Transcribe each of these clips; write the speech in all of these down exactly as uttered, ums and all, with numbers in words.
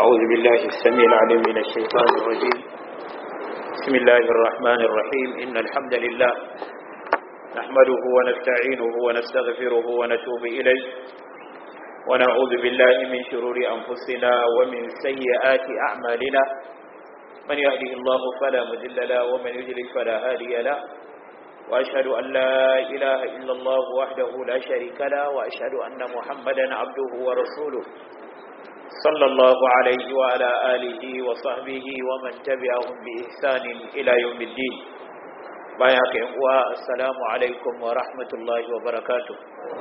أعوذ بالله السميع العليم من الشيطان الرجيم. بسم الله الرحمن الرحيم. إن الحمد لله نحمده ونستعينه ونستغفره ونتوب إليه ونعوذ بالله من شرور أنفسنا ومن سيئات أعمالنا. من يهده الله فلا مضل له ومن يضلل فلا هادي له، وأشهد أن لا إله إلا الله وحده لا شريك له، وأشهد أن محمدا عبده ورسوله صلى الله عليه وعلى آله وصحبه ومن تبعهم بإحسان إلى يوم الدين. بايعك إخوة، السلام عليكم ورحمة الله وبركاته.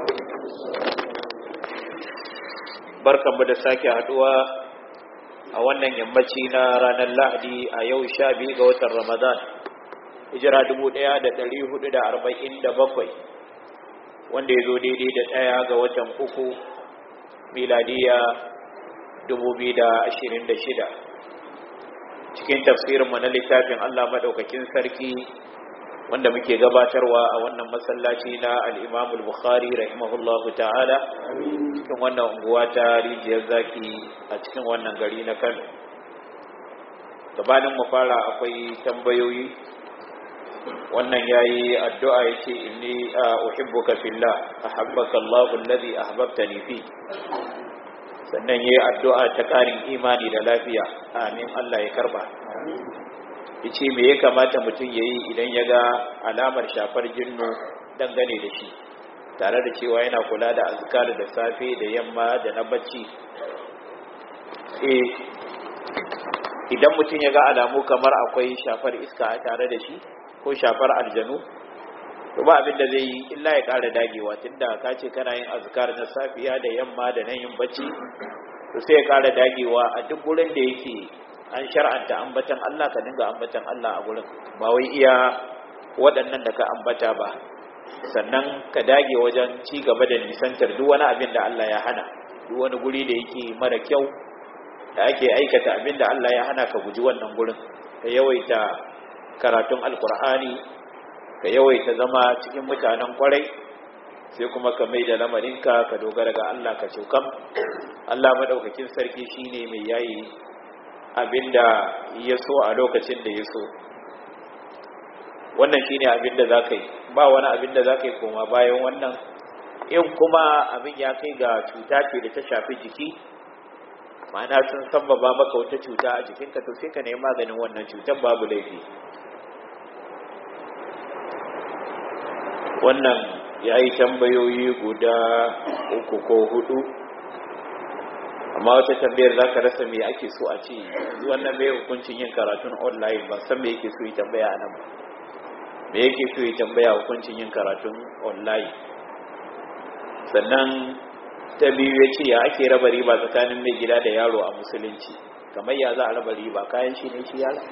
barkan mu da sake haduwa a wannan yammaci na ranar Lahadi a yau sha biyu ga watan Ramadan, hijira dubu ɗaya da ɗari hudu da arba'in da bakwai, wanda ya zo daidai da ɗaya ga watan uku miladiya dubu biyu da ashirin da shida. Cikin tafsirinmu na littafin Allah maɗaukakin sarki wanda muke gabatarwa a wannan masallaci na al-Imam al-Bukhari rahimahullahu ta'ala, cikin wannan unguwa ta Rijiyar Zaki a cikin wannan gari na Kano. Gabanin mu fara akwai tambayoyi. Wannan yayi addu'a yace inni uhibbuka fillah ahabbaka Allahu alladhi ahbabtani fi. Sannan yayi addu'a ta ƙarin imani da lafiya. Amin, Allah ya karba. Yace me ya kamata mutum yayi idan ya ga alamar shafar jinnu dangane da shi, tare da cewa yana kula da azkar da safe da yamma da na bacci. Eh idan mutum ya ga alamu kamar akwai shafar iska a tare da shi ko shafar aljanu, to ba abin da zai yi illa ya ƙara dagewa, tunda ka ce kana yin azkar na safiya da yamma da nan yin bacci, to sai ya ƙara dagewa a duk gurin da yake an shar'anta ambatan Allah, ka dinga ambatan Allah a gurin, ba wai iya waɗannan da ka ambata ba. Sannan ka dage wajen ci gaba da nisantar duk wani abin da Allah ya hana, duk wani guri da yake mara kyau da ake aikata abin da Allah ya hana, ka guji wannan gurin, ka yawaita karatun alkur'ani, ka yawaita zama cikin mutanen kwarai, sai kuma ka mai da lamarinka ka dogara ga Allah ka cokam. Allah madaukakin sarki shine mai yayi abinda ya so a lokacin da ya so. Wannan shine abinda zaka yi, ba wani abinda zaka yi koma bayan wannan. In kuma abin ya kai ga cuta ce da ta shafi jiki, ma'ana sun sabbaba maka wata cuta a jikinka, to sai ka nemi maganin wannan cutar, babu laifi. Wannan yayi tambayoyi guda uku ko hudu, amma wata tambayar za ka rasa me ake so a ce. Wannan mai hukuncin yin karatun online, ba san me yake so yi tambaya a nan ba. Me yake so yi tambaya hukuncin yin karatun online. Sannan ta biyu ya ce ya ake raba riba tsakanin mai gida da yaro a musulunci. Kamar ya za a raba riba, kayan shi ne shi yaro?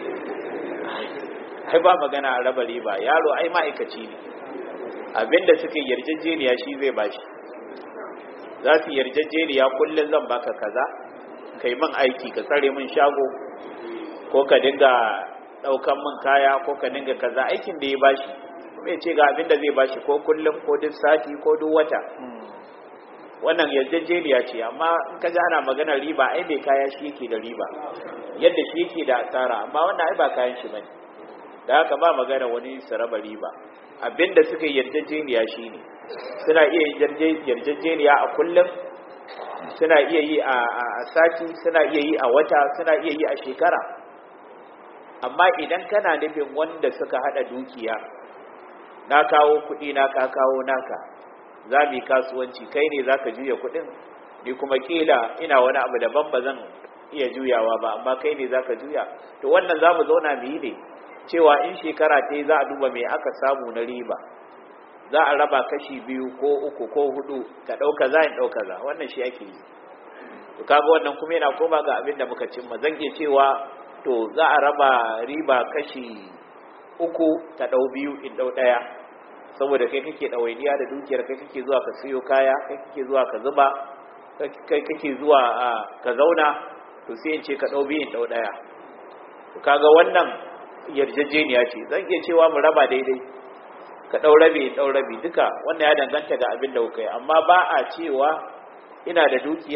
Ai ba magana a raba riba, yaro ai ma'aikaci ne, abinda suke yarjejeniya shi zai bashi. Za su yarjejeniya kullum zan baka kaza, kai min aiki, ka tsare min shago, ko ka dinga daukan min kaya, ko ka dinga kaza, aikin da ya bashi kuma ya ce ga abin da zai bashi, ko kullum ko duk sati ko duk wata. Wannan yarjejeniya ce. Amma in ka ji ana magana riba, ai mai kaya shi yake da riba, yadda shi yake da asara, amma wannan ai ba kayan shi bane. Da haka ba magana wani su raba riba. Abinda suka yarjejeniya shine suna iya yarjejeniya a kullum, suna iya yi a sati, suna iya yi a wata, suna iya yi a shekara. Amma idan kana nufin wanda suka hada dukiya, na kawo kudi na ka kawo naka, za mu yi kasuwanci, kai ne za ka juya kudin, ni kuma kila ina wani abu daban ba zan iya juyawa ba, amma kai ne za ka juya, to wannan za mu zauna mu yi ne cewa in shekara ta yi za a duba mai aka samu na riba, za a raba kashi biyu ko uku ko hudu, ka ɗauka za in ɗauka za. Wannan shi ake yi. To kaga wannan kuma yana koma ga abin da muka cimma. Zan iya cewa to za a raba riba kashi uku, ta ɗau biyu in ɗau ɗaya, saboda kai kake ɗawainiya da dukiyar, kai kake zuwa ka siyo kaya, kai kake zuwa ka zuba, kai kake zuwa ka zauna, to sai in ce ka ɗau biyu in ɗau ɗaya. To kaga wannan yarjejeniya ce. Zan iya cewa mu raba daidai, ka ɗau rabi ɗau rabi, duka wannan ya danganta ga abin da kuka yi. Amma ba a cewa ina da dukiya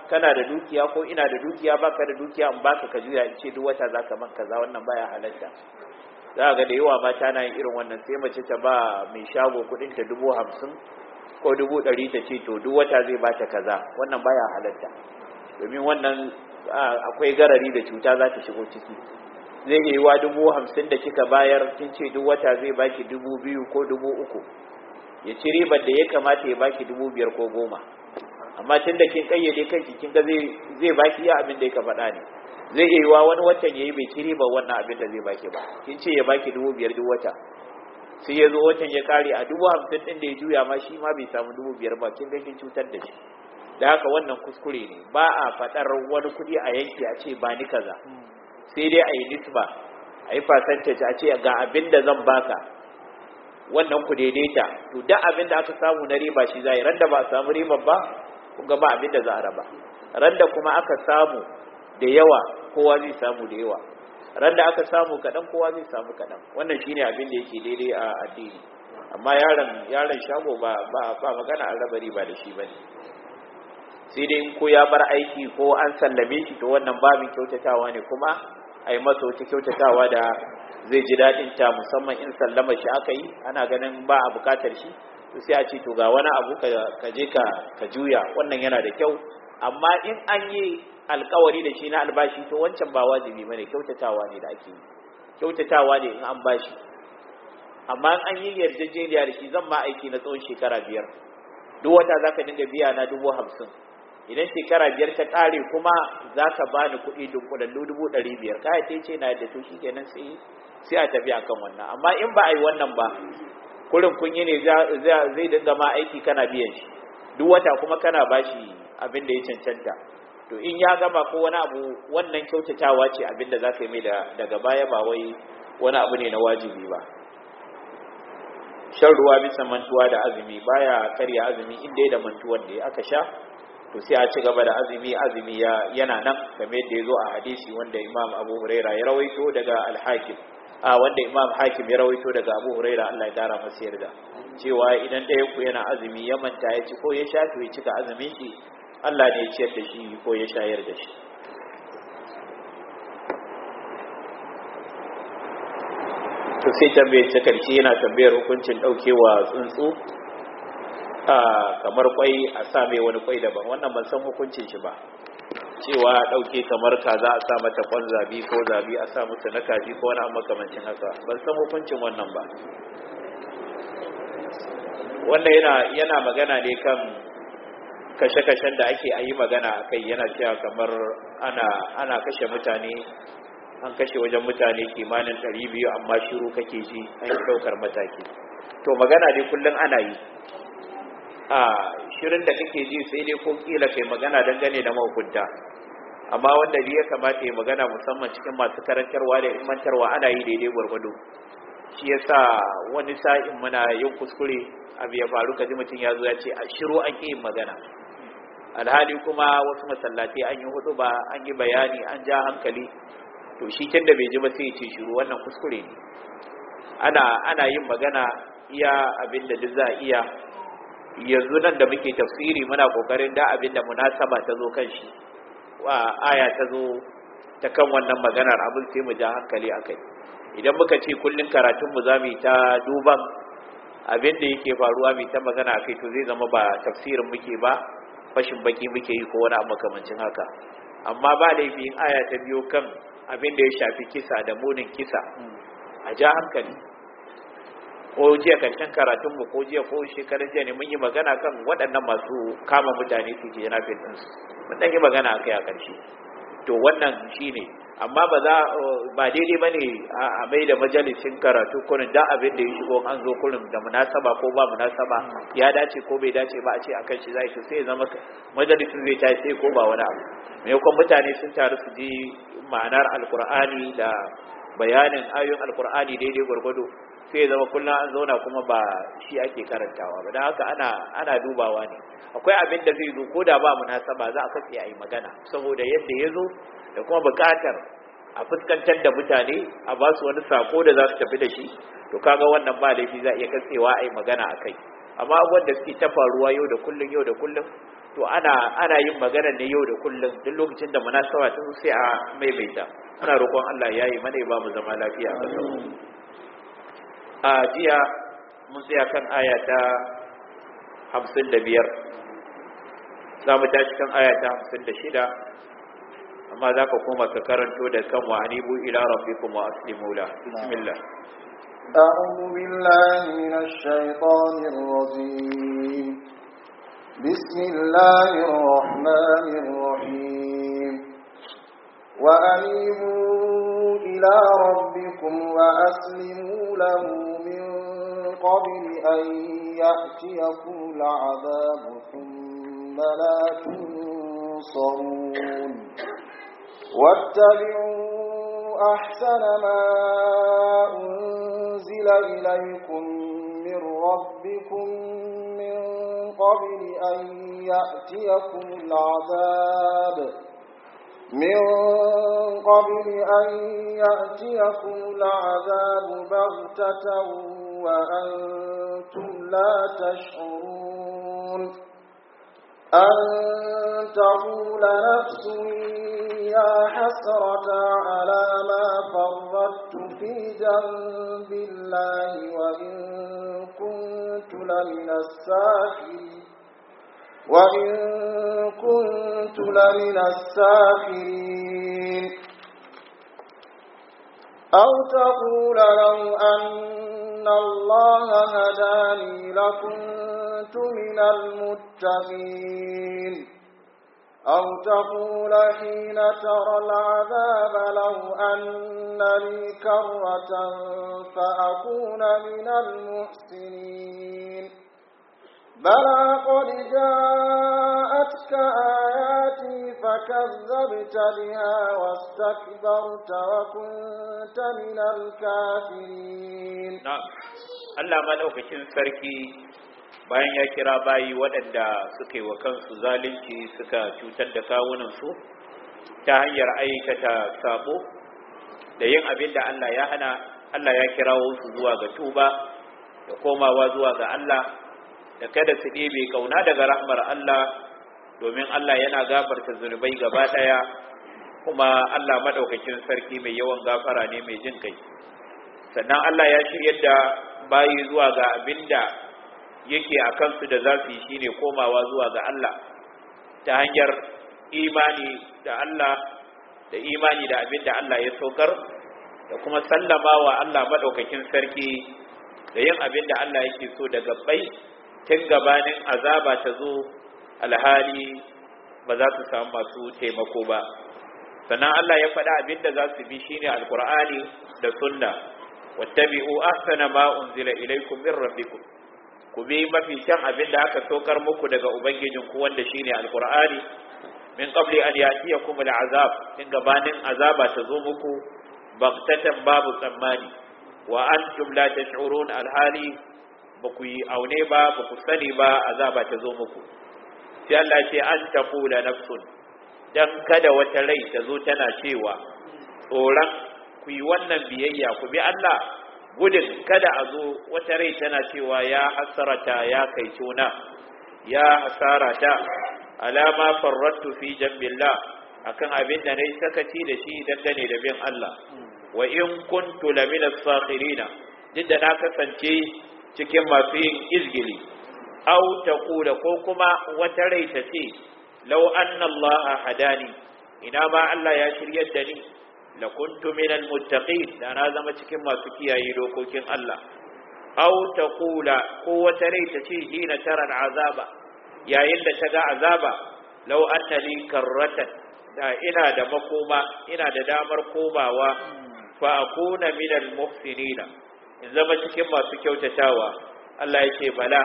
kana da dukiya ko ina da dukiya baka da dukiya in baka ka juya in ce duk wata zaka man kaza, wannan baya halatta. za ga da yawa mata na yin irin wannan, sai mace ta ba mai shago kudin ta dubu hamsin ko dubu ɗari ta ce to duk wata zai bata kaza, wannan baya halatta, domin wannan akwai garari da cuta za ta shigo ciki. zai yi wa dubu hamsin da kika bayar kin ce duk wata zai baki dubu biyu ko dubu uku, ya ci ribar da ya kamata ya baki dubu biyar ko goma, amma tun da kin kayyade kanki kin ga zai zai baki ya abin da yake faɗa ne. zai yi wa wani watan yayi bai ci ribar wannan abin da zai baki ba, kin ce ya baki dubu biyar duk wata, sai ya zo watan ya kare a dubu hamsin ɗin da ya juya ma shi ma bai samu dubu biyar ba, kin ga kin cutar da shi. da haka wannan kuskure ne, ba a faɗar wani kuɗi a yanki a ce ba ni kaza, sai dai a yi nisba, a yi percentage a ce ga abin da zan baka wannan ku daidaita, to duk abin da aka samu na riba shi zai, ran da ba a samu riba ba kun ga ba abin da za a raba, ran da kuma aka samu da yawa kowa zai samu da yawa, ran da aka samu kaɗan kowa zai samu kaɗan, wannan shine abin da yake daidai a addini. amma yaron yaron shago ba ba ba magana an raba riba da shi bane, sai dai in ko ya bar aiki ko an sallame shi, to wannan babin kyautatawa ne, kuma a yi masa wata kyautatawa da zai ji daɗin ta, musamman in sallama shi aka yi ana ganin ba a bukatar shi, to sai a ce to ga wani abu ka je ka ka juya, wannan yana da kyau. amma in an yi alkawari da shi na albashi to wancan ba wajibi bane, kyautatawa ne da ake yi, kyautatawa ne in an bashi. amma in an yi yarjejeniya da shi, zan ma aiki na tsawon shekara biyar, duk wata zaka dinga biya na dubu hamsin, idan shekara biyar ta kare kuma za ka ba ni kuɗi dunkulallu dubu ɗari biyar, kaya ta ce na yadda to shi kenan sai sai a tafi akan wannan. amma in ba a yi wannan ba, kurin kunyi ne zai dinga ma aiki kana biyan shi duk wata kuma kana bashi abin da ya cancanta, to in ya gama ko wani abu, wannan kyautatawa ce abin da za ka yi mai daga baya, ba wai wani abu ne na wajibi ba. shan ruwa bisa mantuwa da azumi baya karya azumi inda ya da mantuwar da aka sha, to sai a ci gaba da azumi, azumi ya yana nan kamar yadda ya zo a hadisi wanda Imam Abu Huraira ya rawaito daga Al-Hakim a wanda Imam Hakim ya rawaito daga Abu Huraira, Allah ya dara masa yarda, cewa idan ɗayan ku yana azumi ya manta ya ci ko ya sha, to ya cika azumin shi, Allah ne ya ciyar da shi ko ya shayar da shi. to sai tambayar ta karshe yana tambayar hukuncin daukewa tsuntsu a kamar kwai a sa mai wani kwai daban, wannan ban san hukuncin shi ba, cewa dauke kamar kaza a sa mata kwan zabi ko zabi a sa mata na kaji ko wani amma kamancin haka, ban san hukuncin wannan ba. wannan yana yana magana ne kan kashe-kashen da ake ayi magana akai, yana cewa kamar ana ana kashe mutane, an kashe wajen mutane kimanin ɗari biyu amma shiru kake ji an yi ɗaukar mataki. to magana dai kullum ana yi, a shirin da kake ji sai dai ko kila kai magana dangane da mahukunta, amma wanda ya kamata ya magana musamman cikin masu karantarwa da ilmantarwa ana yi daidai gwargwado. shi yasa wani sa'in muna yin kuskure abu ya faru kaji mutum ya zo ya ce a shiru an ƙi yin magana, alhali kuma wasu masallatai an yi hudu ba an yi bayani an ja hankali, to shi tunda bai ji ba sai ya ce shiru, wannan kuskure ne. ana ana yin magana iya abinda duk za a iya. yanzu nan da muke tafsiri muna kokarin da abinda munasaba ta zo kan shi, wa aya ta zo ta kan wannan maganar abin sai mu ja hankali akai. idan muka ce kullun karatun mu zamu yi ta duban abin da yake faruwa mu ta magana akai, to zai zama ba tafsirin muke ba, fashin baki muke yi ko wani abu makamancin haka. amma ba laifi in aya ta biyo kan abin da ya shafi kisa da munin kisa a ja hankali. ko jiya karshen karatunmu ko jiya ko shekarar jiya ne mun yi magana kan waɗannan masu kama mutane su ke yana fitinsu, mun ɗan yi magana a kai a ƙarshe. to wannan shi ne, amma ba za ba daidai ba ne a mai da majalisin karatu kurin da abin da ya shigo an zo kurin da munasaba ko ba munasaba, ya dace ko bai dace ba a ce akan shi zai, to sai ya zama majalisin zai tashi sai ko ba wani abu, maimakon mutane sun taru su ji ma'anar alkur'ani da bayanin ayoyin alkur'ani daidai gwargwado, sai ya zama kullum an zauna kuma ba shi ake karantawa ba. don haka ana ana dubawa ne, akwai abin da zai zo ko da ba munasaba za a katse a yi magana saboda yadda ya zo da kuma buƙatar a fuskantar da mutane a ba su wani sako da za su tafi da shi, to kaga wannan ba laifi za a iya katsewa a yi magana a kai. amma abubuwan da suke ta faruwa yau da kullum yau da kullum to ana ana yin magana ne yau da kullum duk lokacin da munasaba ta sai a maimaita. Ana roƙon Allah ya yi mana ya ba mu zama lafiya a ƙasar mu. A jiya mun tsaya kan aya ta hamsin da biyar, za mu tashi kan aya ta hamsin da shida, amma za ka koma ka karanto da kan wa anibu ila rabbikum wa aslimu la. Bismillah. أعوذ بالله من الشيطان الرجيم. بسم الله الرحمن الرحيم. وأنيبوا إلى ربكم وأسلموا له من قبل أن يأتيكم العذاب ثم لا تنصرون. واتبعوا أحسن ما أنزل إليكم من ربكم من قبل أن يأتيكم العذاب من قبل أن يأتيكم العذاب بغتة وأنتم لا تشعرون. أن تقول نفس يا حسرة على ما فرطت في جنب الله وإن كنت لمن الساخرين وإن كنت لمن الساخرين. أو تقول لو أن الله هداني لكنت من المتقين. أو تقول حين ترى العذاب لو أن لي كرة فأكون من المحسنين. بلى قد جاءتك آياتي فكذبت بها واستكبرت وكنت من الكافرين. نعم. Allah madaukakin sarki bayan ya kira bayi waɗanda suka yi wa kansu zalunci suka cutar da kawunansu ta hanyar aikata sabo da yin abin da Allah ya hana, Allah ya kirawo su zuwa ga tuba da komawa zuwa ga Allah da kada su ɗebe kauna daga rahmar Allah, domin Allah yana gafarta zunubai gaba ɗaya, kuma Allah madaukakin sarki mai yawan gafara ne mai jin kai. Sannan Allah ya shiryar da bayi zuwa ga abinda yake a kansu da za su yi shine komawa zuwa ga Allah ta hanyar imani da Allah da imani da abinda Allah ya saukar da kuma sallama wa Allah madaukakin sarki da yin abinda Allah yake so da gabbai tun gabanin azaba ta zo alhali ba za su samu masu taimako ba. Sannan Allah ya faɗa abinda za su bi shine alqur'ani da sunna. wattabi'u ahsana ma unzila ilaykum min rabbikum, ku bi mafi kyan abin da aka saukar muku daga ubangijinku wanda shine alqur'ani min qabli an yatiyakum al'azab, in gabanin azaba ta zo muku baghtatan babu tsammani wa antum la tash'urun, alhali ba ku yi aune ba ba ku sani ba azaba ta zo muku. sai Allah ce an taqula nafsun, dan kada wata rai ta zo tana cewa tsoron ku yi wannan biyayya ku bi Allah, gudun kada a zo wata rai tana cewa ya hasarata ya kai tuna ya hasarata alama farrattu fi jambillah, akan abin da nayi sakaci da shi dangane da bin Allah. wa in kuntu lamina sakhirina, duk da na kasance cikin masu yin izgili. aw taqula, ko kuma wata rai ta ce law anna Allah hadani, ina ma Allah ya shiryar da ni lakuntu minal muttaqin, da na zama cikin masu kiyaye dokokin Allah. aw taqula, ko wata rai ta ce hina taran azaba, yayin da ta ga azaba, law anna li karratan, da ina da makoma, ina da damar komawa, fa akuna minal muhsinina, in zama cikin masu kyautatawa. Allah yake bala,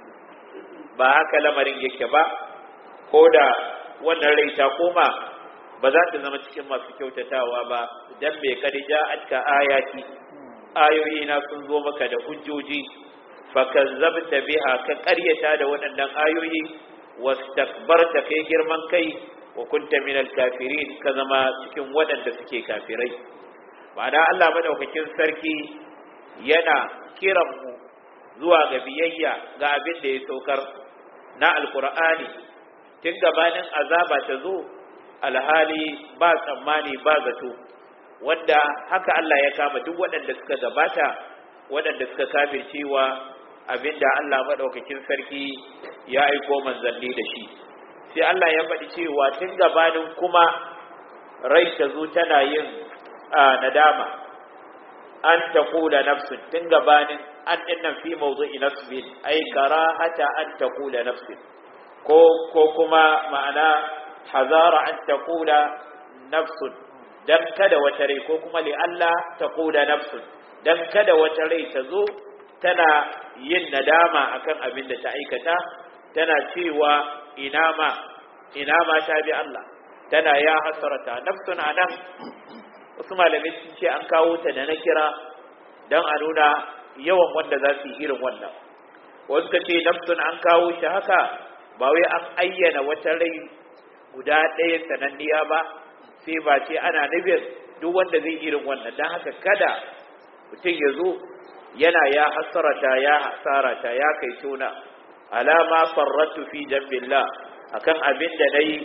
ba haka lamarin yake ba, ko da wannan rai ta koma ba za ta zama cikin masu kyautatawa ba. dan bai kadija atka ayati, ayoyi na sun zo maka da hujjoji, fakazzabta biha, ka ƙaryata da waɗannan ayoyi, wastakbarta, kai girman kai, wa kunta minal kafirin, ka zama cikin waɗanda suke kafirai. ma'ana Allah madaukakin sarki yana kiran mu zuwa ga biyayya ga abin da ya saukar na alqur'ani tun gabanin azaba ta zo alhali ba tsammani ba zato, wanda haka Allah ya kama duk waɗanda suka gabata, waɗanda suka kafircewa abinda Allah madaukakin sarki ya aiko manzanni da shi. Sai Allah ya faɗi cewa tun gabanin kuma rai ta zo tana yin nadama, an taqula nafsun, tun gabanin an dinnan fi mawdu'i nasbin ay karahata an taqula nafsun, ko ko kuma ma'ana hazara an taqula nafsun, dan kada wata rai, ko kuma li Allah taqula nafsun, dan kada wata rai ta zo tana yin nadama akan abin da ta aikata, tana cewa ina ma ina ma ta bi Allah, tana ya hasarata. Nafsun anan wasu malamai sun ce an kawo ta da na kira dan a nuna yawan wanda za su yi irin wannan. Wasu ka ce nafsun an kawo shi haka ba wai an ayyana wata rai guda ɗaya sananniya ba, sai ba ce ana nufin duk wanda zai irin wannan. Dan haka kada mutum ya zo yana ya hasarata ya hasarata ya kai tuna alama farratu fi jambillah, akan abin da nayi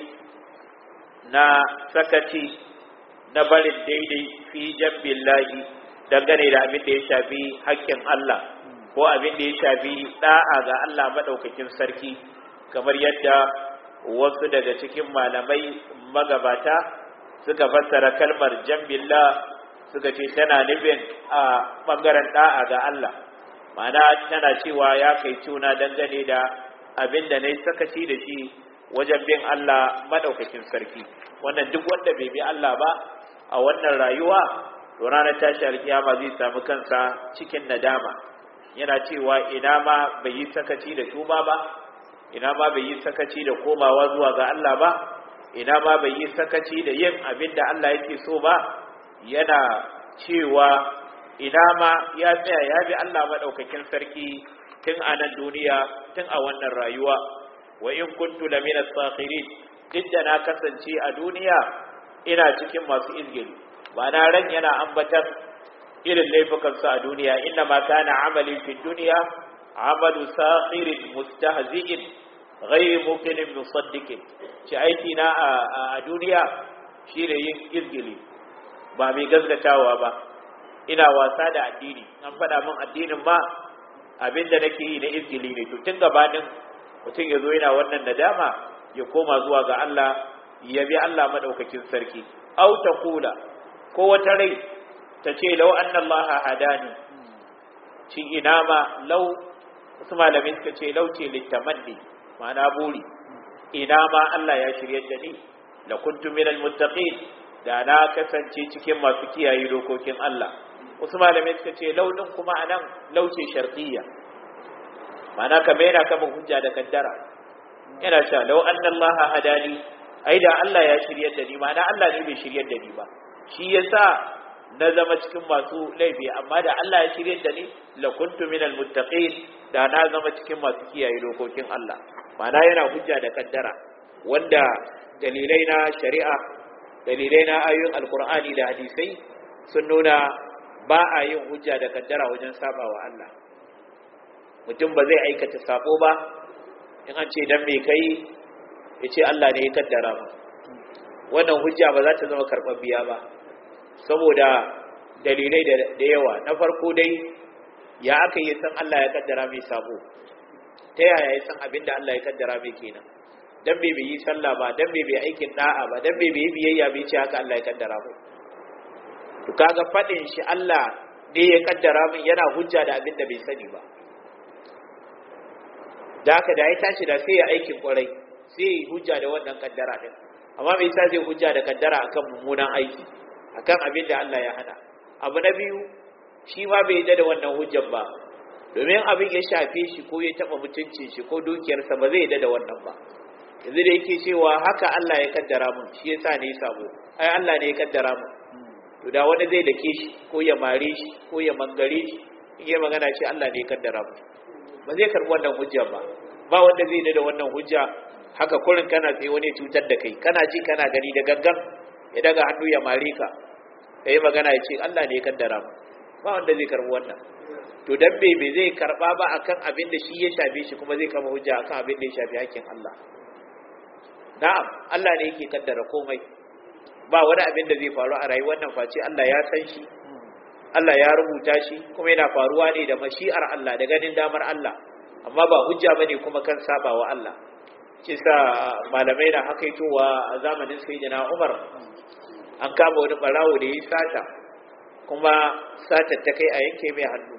na sakaci na barin daidai fi jambillahi, dangane da abin da ya shafi haƙƙin Allah ko abin da ya shafi da'a ga Allah madaukakin sarki, kamar yadda wasu daga cikin malamai magabata suka fassara kalmar jambillah, suka ce tana nufin a ɓangaren ɗa'a ga Allah, ma'ana tana cewa ya kai tuna dangane da abin da na yi sakaci da shi wajen bin Allah maɗaukakin sarki. Wannan duk wanda bai bi Allah ba a wannan rayuwa, to ranar tashi alkiyama zai samu kansa cikin nadama, yana cewa ina ma bai yi sakaci da tuba ba, ina ma bai yi sakaci da komawa zuwa ga Allah ba, ina ma bai yi sakaci da yin abin da Allah yake so ba, yana cewa ina ma ya tsaya ya bi Allah madaukakin sarki tun a nan duniya, tun a wannan rayuwa. Wa in kuntu lamina sakhirin, didda na kasance a duniya ina cikin masu izgili, ba na ran yana ambatar irin laifukan sa a duniya. Inna ma kana amali fi dunya amalu sakhirin mustahzi'in ghayr muqinin musaddiqin, ci aiki na a duniya shine yin izgili, ba mai gaskatawa ba, ina wasa da addini. An faɗa min addinin ma abinda nake yi na izgili ne. To tun gabanin mutum ya zo yana wannan nadama, ya koma zuwa ga Allah, ya bi Allah madaukakin sarki. Au taqula, ko wata rai ta ce law anna Allah hadani, ci ina ma law, wasu malamai suka ce law ce litamanni, ma'ana buri, ina ma Allah ya shirye da ni, la kuntu minal muttaqin, da na kasance cikin masu kiyaye dokokin Allah. Wasu malamai suka ce launin kuma anan lauce shartiyya, ma'ana kamar yana kama hujja da kaddara, yana cewa law anna Allah hadani, ai da Allah ya shiryar da ni, ma'ana Allah ne bai shiryar da ni ba, shi yasa na zama cikin masu laifi, amma da Allah ya shiryar da ni la kuntu minal muttaqin, da na zama cikin masu kiyaye dokokin Allah. Ma'ana yana hujja da kaddara, wanda dalilai na shari'a, dalilai na ayoyin alkur'ani da hadisai sun nuna ba a yin hujja da kaddara wajen saba wa Allah. Mutum ba zai aikata sabo ba, in an ce dan me kai, ya ce Allah ne ya kaddara ba, wannan hujja ba za ta zama karɓaɓɓiya ba, saboda dalilai da yawa. Na farko dai, ya aka yi san Allah ya kaddara mai sabo, ta yaya ya san abin da Allah ya kaddara mai kenan? Dan bai bai yi sallah ba, dan bai bai aikin da'a ba, dan bai bai biyayya bai ce haka Allah ya kaddara mu. To kaga fadin shi Allah ne ya kaddara min yana hujja da abin da bai sani ba. Da haka da ya tashi da sai ya aikin kwarai, sai ya hujja da wannan kaddara din. Amma me yasa zai hujja da kaddara akan mummunan aiki, akan abin da Allah ya hana? Abu na biyu, shi ma bai yarda da wannan hujjar ba, domin abin ya shafe shi ko ya taba mutuncin shi ko dukiyarsa, ba zai yarda da wannan ba. Yanzu da yake cewa haka Allah ya kaddara mun, shi yasa ne sabo, ai Allah ne ya kaddara mun. To da wani zai dake shi ko ya mare shi ko ya mangare shi, in yi magana ce Allah ne ya kaddara mun, ba zai karbi wannan hujja ba. Ba wanda zai da wannan hujja haka kurin kana tsaye wani cutar da kai, kana ji kana gani da gangan ya daga hannu ya mare ka, kai magana ya ce Allah ne ya kaddara mun, ba wanda zai karbi wannan. To dan bai bai zai karba ba akan abin da shi ya shafe shi, kuma zai kama hujja akan abin da ya shafi hakkin Allah. na'am Allah ne yake kaddara komai ba wani abin da zai faru a rayuwar nan face Allah ya san shi Allah ya rubuta shi kuma yana faruwa ne da mashi'ar Allah da ganin damar Allah amma ba hujja bane kuma kan sabawa Allah kisa malamai na hakaitowa a zamanin sayyidina Umar an kama wani barawo da yi sata kuma satar ta kai a yanke mai hannu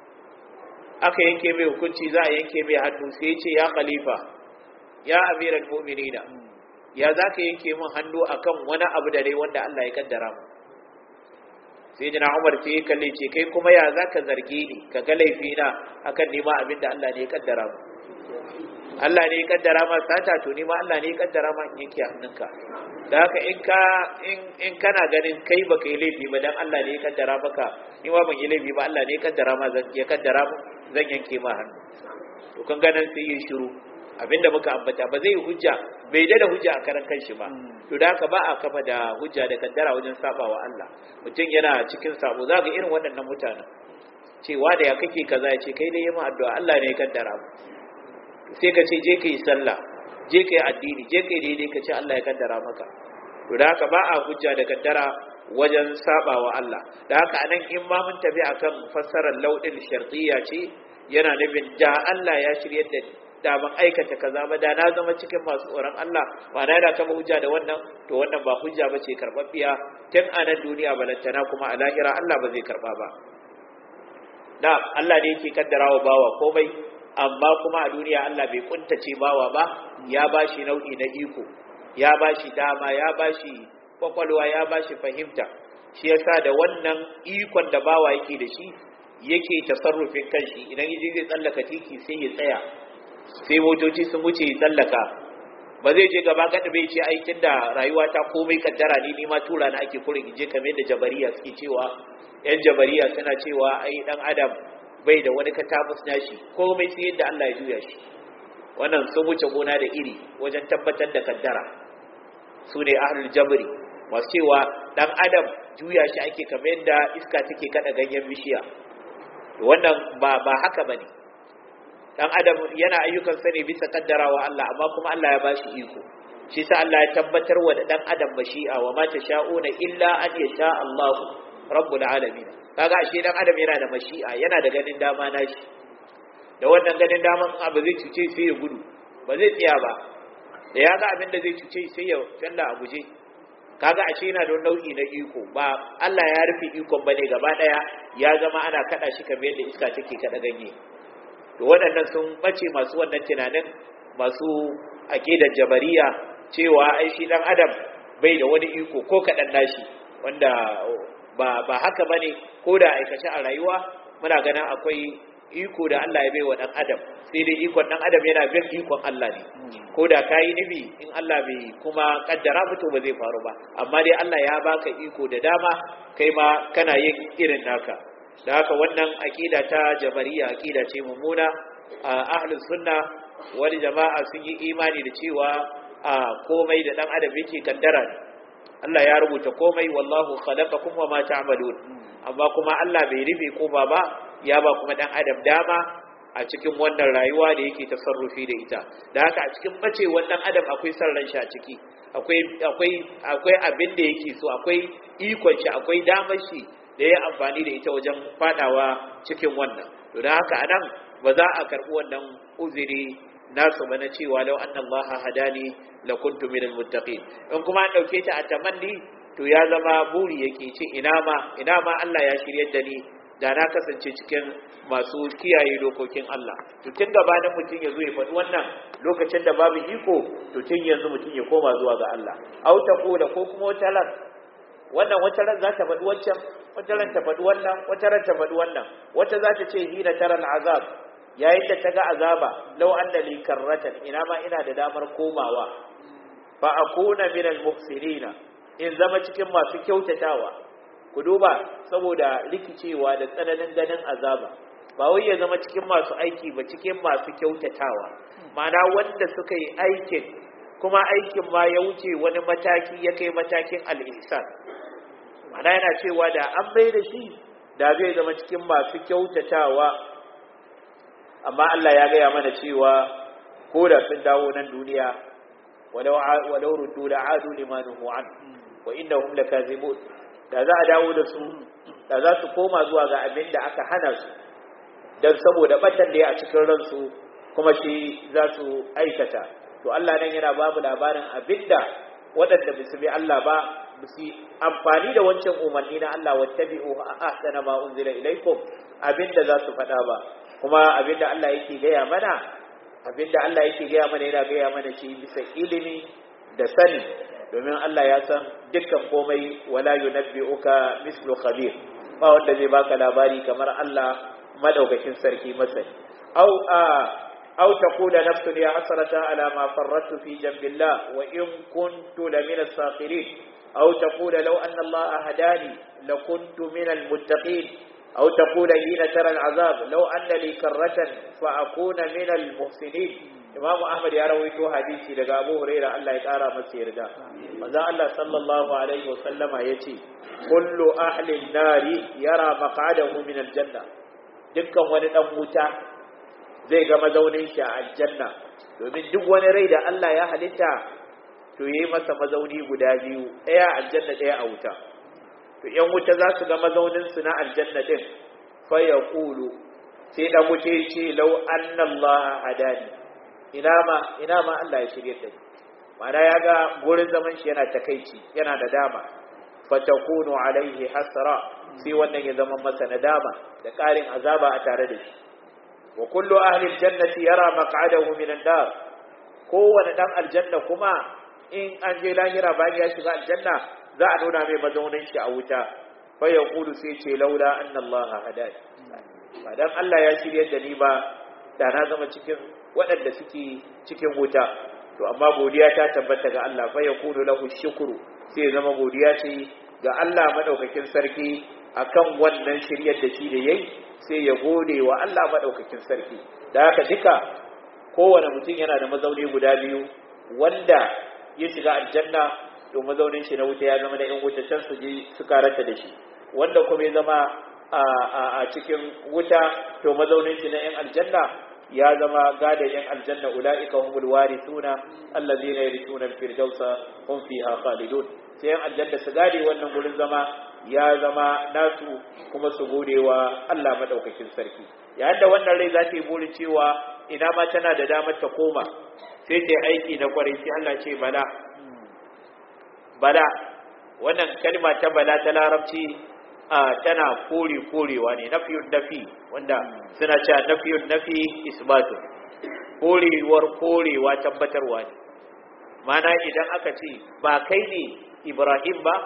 aka yanke mai hukunci za a yanke mai hannu sai ya ce ya khalifa ya amiral mu'minina ya zaka yanke min hannu akan wani abu da dai wanda Allah ya kaddara mu sayyidina Umar sai ya kalle ce kai kuma ya zaka zarge ni ka ga laifi na akan nima abin da Allah ne ya kaddara mu Allah ne ya kaddara ma sata to nima Allah ne ya kaddara ma in yanke hannunka da haka in ka in in kana ganin kai baka yi laifi ba dan Allah ne ya kaddara maka ni ma ban yi laifi ba Allah ne ya kaddara ma zan ya kaddara mu zan yanke ma hannu to kan ganin sai yi shiru abinda muka ambata ba zai hujja bai da hujja a karan kanshi ba to da haka ba a kafa da hujja da kaddara wajen sabawa Allah mutum yana cikin sabo zaka irin waɗannan mutanen cewa da ya kake kaza ya ce kai dai yi ma addu'a Allah ne ya kaddara mu sai ka ce je kai sallah je kai addini je kai daidai ka ce Allah ya kaddara maka to da haka ba a hujja da kaddara wajen sabawa Allah da haka anan in ma mun tafi akan fassarar laudin shartiyya ce yana nufin da Allah ya shirye da da ban aikata kaza ba da na zama cikin masu tsoron Allah ba na da kama hujja da wannan to wannan ba hujja bace karbabbiya tun a nan duniya balantana kuma a lahira Allah ba zai karba ba da Allah ne yake kaddarawa bawa komai amma kuma a duniya Allah bai kuntace bawa ba ya bashi nau'i na iko ya bashi dama ya bashi kwakwalwa ya bashi fahimta shi yasa da wannan ikon da bawa yake da shi yake tasarrufin kanshi idan yaje zai tsallaka titi sai ya tsaya sai motoci sun wuce ya tsallaka ba zai je gaba gada bai ce aikin da rayuwa ta komai kaddara ni ni ma tura na ake kurin je kamar da jabariya suke cewa yan jabariya suna cewa ai dan adam bai da wani katabus nashi komai sai yadda Allah ya juya shi wannan sun wuce gona da iri wajen tabbatar da kaddara su ne ahlul jabri masu cewa dan adam juya shi ake kamar yadda iska take kada ganyen bishiya wannan ba ba haka bane dan adam yana ayyukan sa ne bisa kaddarawa Allah amma kuma Allah ya bashi iko shi sa Allah ya tabbatar wa da dan adam mashi'a wa ma tasha'una illa an yasha Allahu rabbul alamin kaga ashe dan adam yana da mashi'a yana da ganin dama nashi da wannan ganin daman abu zai cuce sai ya gudu ba zai tsaya ba da ya ga abin da zai cuce sai ya falla a guje kaga ashe yana da nau'i na iko ba Allah ya rufe ikon bane gaba daya ya zama ana kada shi kamar yadda iska take kada ganye to waɗannan sun bace masu wannan tunanin masu aqidar jabariya cewa ai shi dan adam bai da wani iko ko kadan nashi wanda ba ba haka bane ko da aikace a rayuwa muna ganin akwai iko da Allah ya bai wa dan adam sai dai ikon dan adam yana bin ikon Allah ne ko da kai nibi in Allah bai kuma kaddara fito ba zai faru ba amma dai Allah ya baka iko da dama kai ma kana yin irin naka da haka wannan aqida ta jabariya aqida ce mummuna ahlus sunna wal jama'a sun yi imani da cewa komai da dan adam yake kaddara Allah ya rubuta komai wallahu khalaqakum wama ta'malun amma kuma Allah bai rufe ko ba ba ya ba kuma dan adam dama a cikin wannan rayuwa da yake tasarrufi da ita da haka a cikin bace wannan adam akwai san ran shi a ciki akwai akwai akwai abin da yake so akwai ikon shi akwai damar shi da ya amfani da ita wajen fadawa cikin wannan to da haka anan ba za a karbi wannan uzuri nasu ba na cewa law anna allaha hadani la kuntu minal muttaqin in kuma an dauke ta a tamanni to ya zama buri yake ce ina ma ina ma Allah ya shiryar da ni da na kasance cikin masu kiyaye dokokin Allah to tun gabanin mutum ya zo ya faɗi wannan lokacin da babu iko to tun yanzu mutum ya koma zuwa ga Allah au ta ko da ko kuma wata ran wannan wata ran za ta faɗi wancan wata ran ta faɗi wannan wata ran ta faɗi wannan wata za ta ce hina taral azab yayin da ta ga azaba law anna li karratan ina ma ina da damar komawa fa akuna min al muhsirina in zama cikin masu kyautatawa ku duba saboda rikicewa da tsananin ganin azaba ba wai ya zama cikin masu aiki ba cikin masu kyautatawa ma'ana wanda suka yi aikin kuma aikin ma ya wuce wani mataki ya kai matakin al-ihsan ma'ana yana cewa da an bai da shi da zai zama cikin masu kyautatawa amma Allah ya gaya mana cewa ko da sun dawo nan duniya walau walau ruddu la'adu limanuhu an wa innahum lakazibun. da za a dawo da su da za su koma zuwa ga abin da aka hana su dan saboda batan da ya a cikin ransu kuma shi za su aikata. to Allah nan yana babu labarin abinda waɗanda ba su bi Allah ba ba su amfani da wancan umarni na Allah wattabi'u ahsana ma unzila ilaykum abinda za su faɗa ba. kuma abinda Allah yake gaya mana abinda Allah yake gaya mana yana gaya mana shi bisa ilimi da sani, domin Allah ya san dukkan komai. wala yunabbi'uka mislu khabir, ba wanda zai baka labari kamar Allah madaukakin sarki masani. au a أو تقول نفس يا حسرة على ما فرطت في جنب الله وإن كنت لمن الساخرين أو تقول لو أن الله هداني لكنت من المتقين أو تقول حين ترى العذاب لو أن لي كرة فأكون من المحسنين. إمام أحمد يروي حديثي لقى أبو هريرة الله يقارى مسير دا ماذا الله صلى الله عليه وسلم يتي كل أهل النار يرى مقعده من الجنة. دكا ونأموتا zai ga mazaunin shi a aljanna, domin duk wani rai da Allah ya halitta to yayi masa mazauni guda biyu, ɗaya a aljanna ɗaya a wuta. to yan wuta za su ga mazaunin su na aljanna din, fa yaqulu sai da wuce ce law anna Allah hadani, ina ma ina ma Allah ya shirye da ni. Mana ya ga gurin zaman shi yana takeici, yana da dama. fa takunu alaihi hasra, sai wannan ya zama masa nadama da ƙarin azaba a tare da shi. wa kullu ahli aljannati yara maq'adahu min an-nar, kowane dan aljanna kuma in an je lahira bayan ya shiga aljanna za a nuna mai mazaunin shi a wuta. fa yaqulu sai ce laula anna Allah hadani, ba dan Allah ya shirye da ni ba da na zama cikin waɗanda suke cikin wuta. to amma godiya ta tabbata ga Allah. fa yaqulu lahu shukru, sai ya zama godiya ce ga Allah madaukakin sarki akan wannan shiryar da shi da yayi, sai ya gode wa Allah madaukakin sarki. da haka duka kowane mutum yana da mazauni guda biyu, wanda ya shiga aljanna to mazaunin shi na wuta ya zama da in wuta can su je su karanta da shi, wanda kuma ya zama a a cikin wuta to mazaunin shi na yan aljanna ya zama gadan yan aljanna. ulaika humul warithuna allazina yarithuna al-firdausa hum fiha khalidun. sai yan aljanna su gade wannan gurin zama ya zama nasu, kuma su gode wa Allah madaukakin sarki. yayin da wannan rai za ta yi burin cewa ina ma tana da damar ta koma sai ta aiki na kwarai, sai Allah ce bala bala. wannan kalma ta bala ta larabci tana kore korewa ne, nafiyun nafi, wanda suna cewa nafiyun nafi isbatu, korewar korewa tabbatarwa ne. mana idan aka ce ba kai ne Ibrahim ba,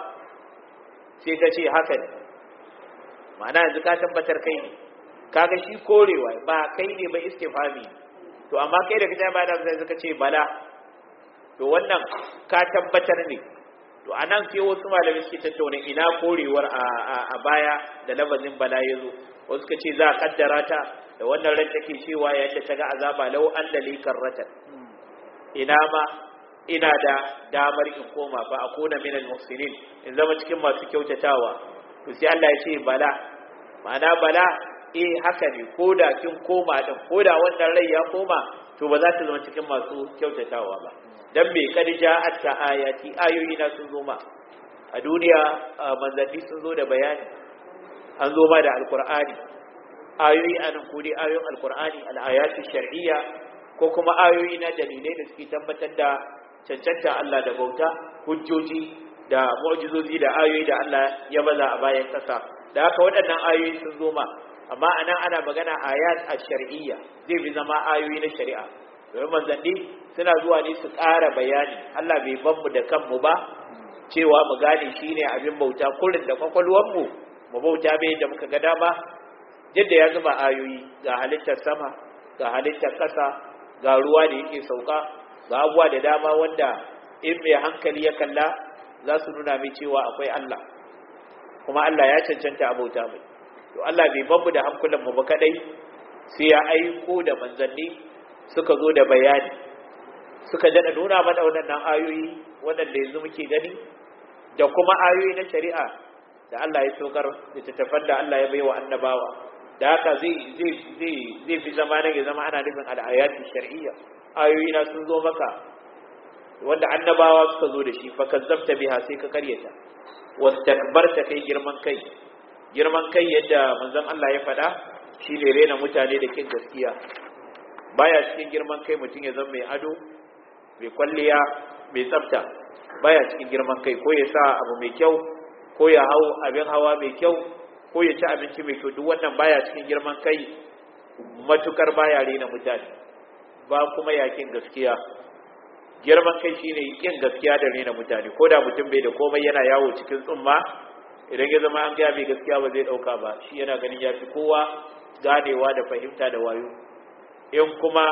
sai ka ce haka ne, ma'ana yanzu ka tabbatar kai ne. kaga shi korewa ba kai ne ba istifhami, to amma kai da kace ba da sai ka ce bala, to wannan ka tabbatar ne. to anan sai wasu malami suke tattauna ina korewar a a baya da lafazin bala yazo. wasu suka ce za a kaddara ta da wannan ran take cewa yadda ta ga azaba law annali karratan, ina ma ina da damar in koma fa akuna minal muhsinin, in zama cikin masu kyautatawa. to sai Allah ya ce bala, ma'ana bala eh haka ne, koda kin koma din, koda wannan rai ya koma to ba za ta zama cikin masu kyautatawa ba. dan me kad ja'at ta ayati, ayoyi na sun zo ma a duniya, manzanni sun zo da bayani, an zo ma da alqur'ani. ayoyi anan ko dai ayoyin alqur'ani al-ayatu shar'iyya, ko kuma ayoyi na dalilai da suke tabbatar da cancanta Allah da bauta, hujjoji da mu'jizozi da ayoyi da Allah ya baza a bayan kasa. da haka waɗannan ayoyi sun zo ma, amma anan ana magana ayat ash-shar'iyya, zai bi zama ayoyi na shari'a. domin manzanni suna zuwa ne su ƙara bayani. Allah bai ban mu da kanmu ba cewa mu gane shine abin bauta kullun da kwakwalwar mu mu bauta bai da muka ga dama. yadda ya zuba ayoyi, ga halittar sama, ga halittar ƙasa, ga ruwa da yake sauka, ga abuwa da dama wanda in mai hankali ya kalla za su nuna mai cewa akwai Allah, kuma Allah ya cancanta a bauta mai. to Allah bai bamu da hankulan mu ba kadai, sai ya aiko da manzanni suka zo da bayani, suka dada nuna mana waɗannan ayoyi waɗanda yanzu muke gani, da kuma ayoyi na shari'a da Allah ya sokar, da tattafan da Allah ya baiwa annabawa. da haka zai zai zai zai fi zama ne, ya zama ana nufin al-ayati shar'iyya. ayoyi na sun zo maka, wanda annabawa suka zo da shi fa kazzabta biha sai ka karyata wastakbarta kai girman kai girman kai yadda manzon Allah ya faɗa shine rena mutane da kin gaskiya baya cikin girman kai mutum ya zama mai ado mai kwalliya mai tsafta baya cikin girman kai ko ya sa abu mai kyau ko ya hau abin hawa mai kyau ko ya ci abinci mai kyau duk wannan baya cikin girman kai matukar baya rena mutane ba kuma yakin gaskiya girman kai shine kin gaskiya da rena mutane ko da mutum bai da komai yana yawo cikin tsumma idan ya zama an ga bai gaskiya ba zai dauka ba shi yana ganin ya fi kowa ganewa da fahimta da wayo in kuma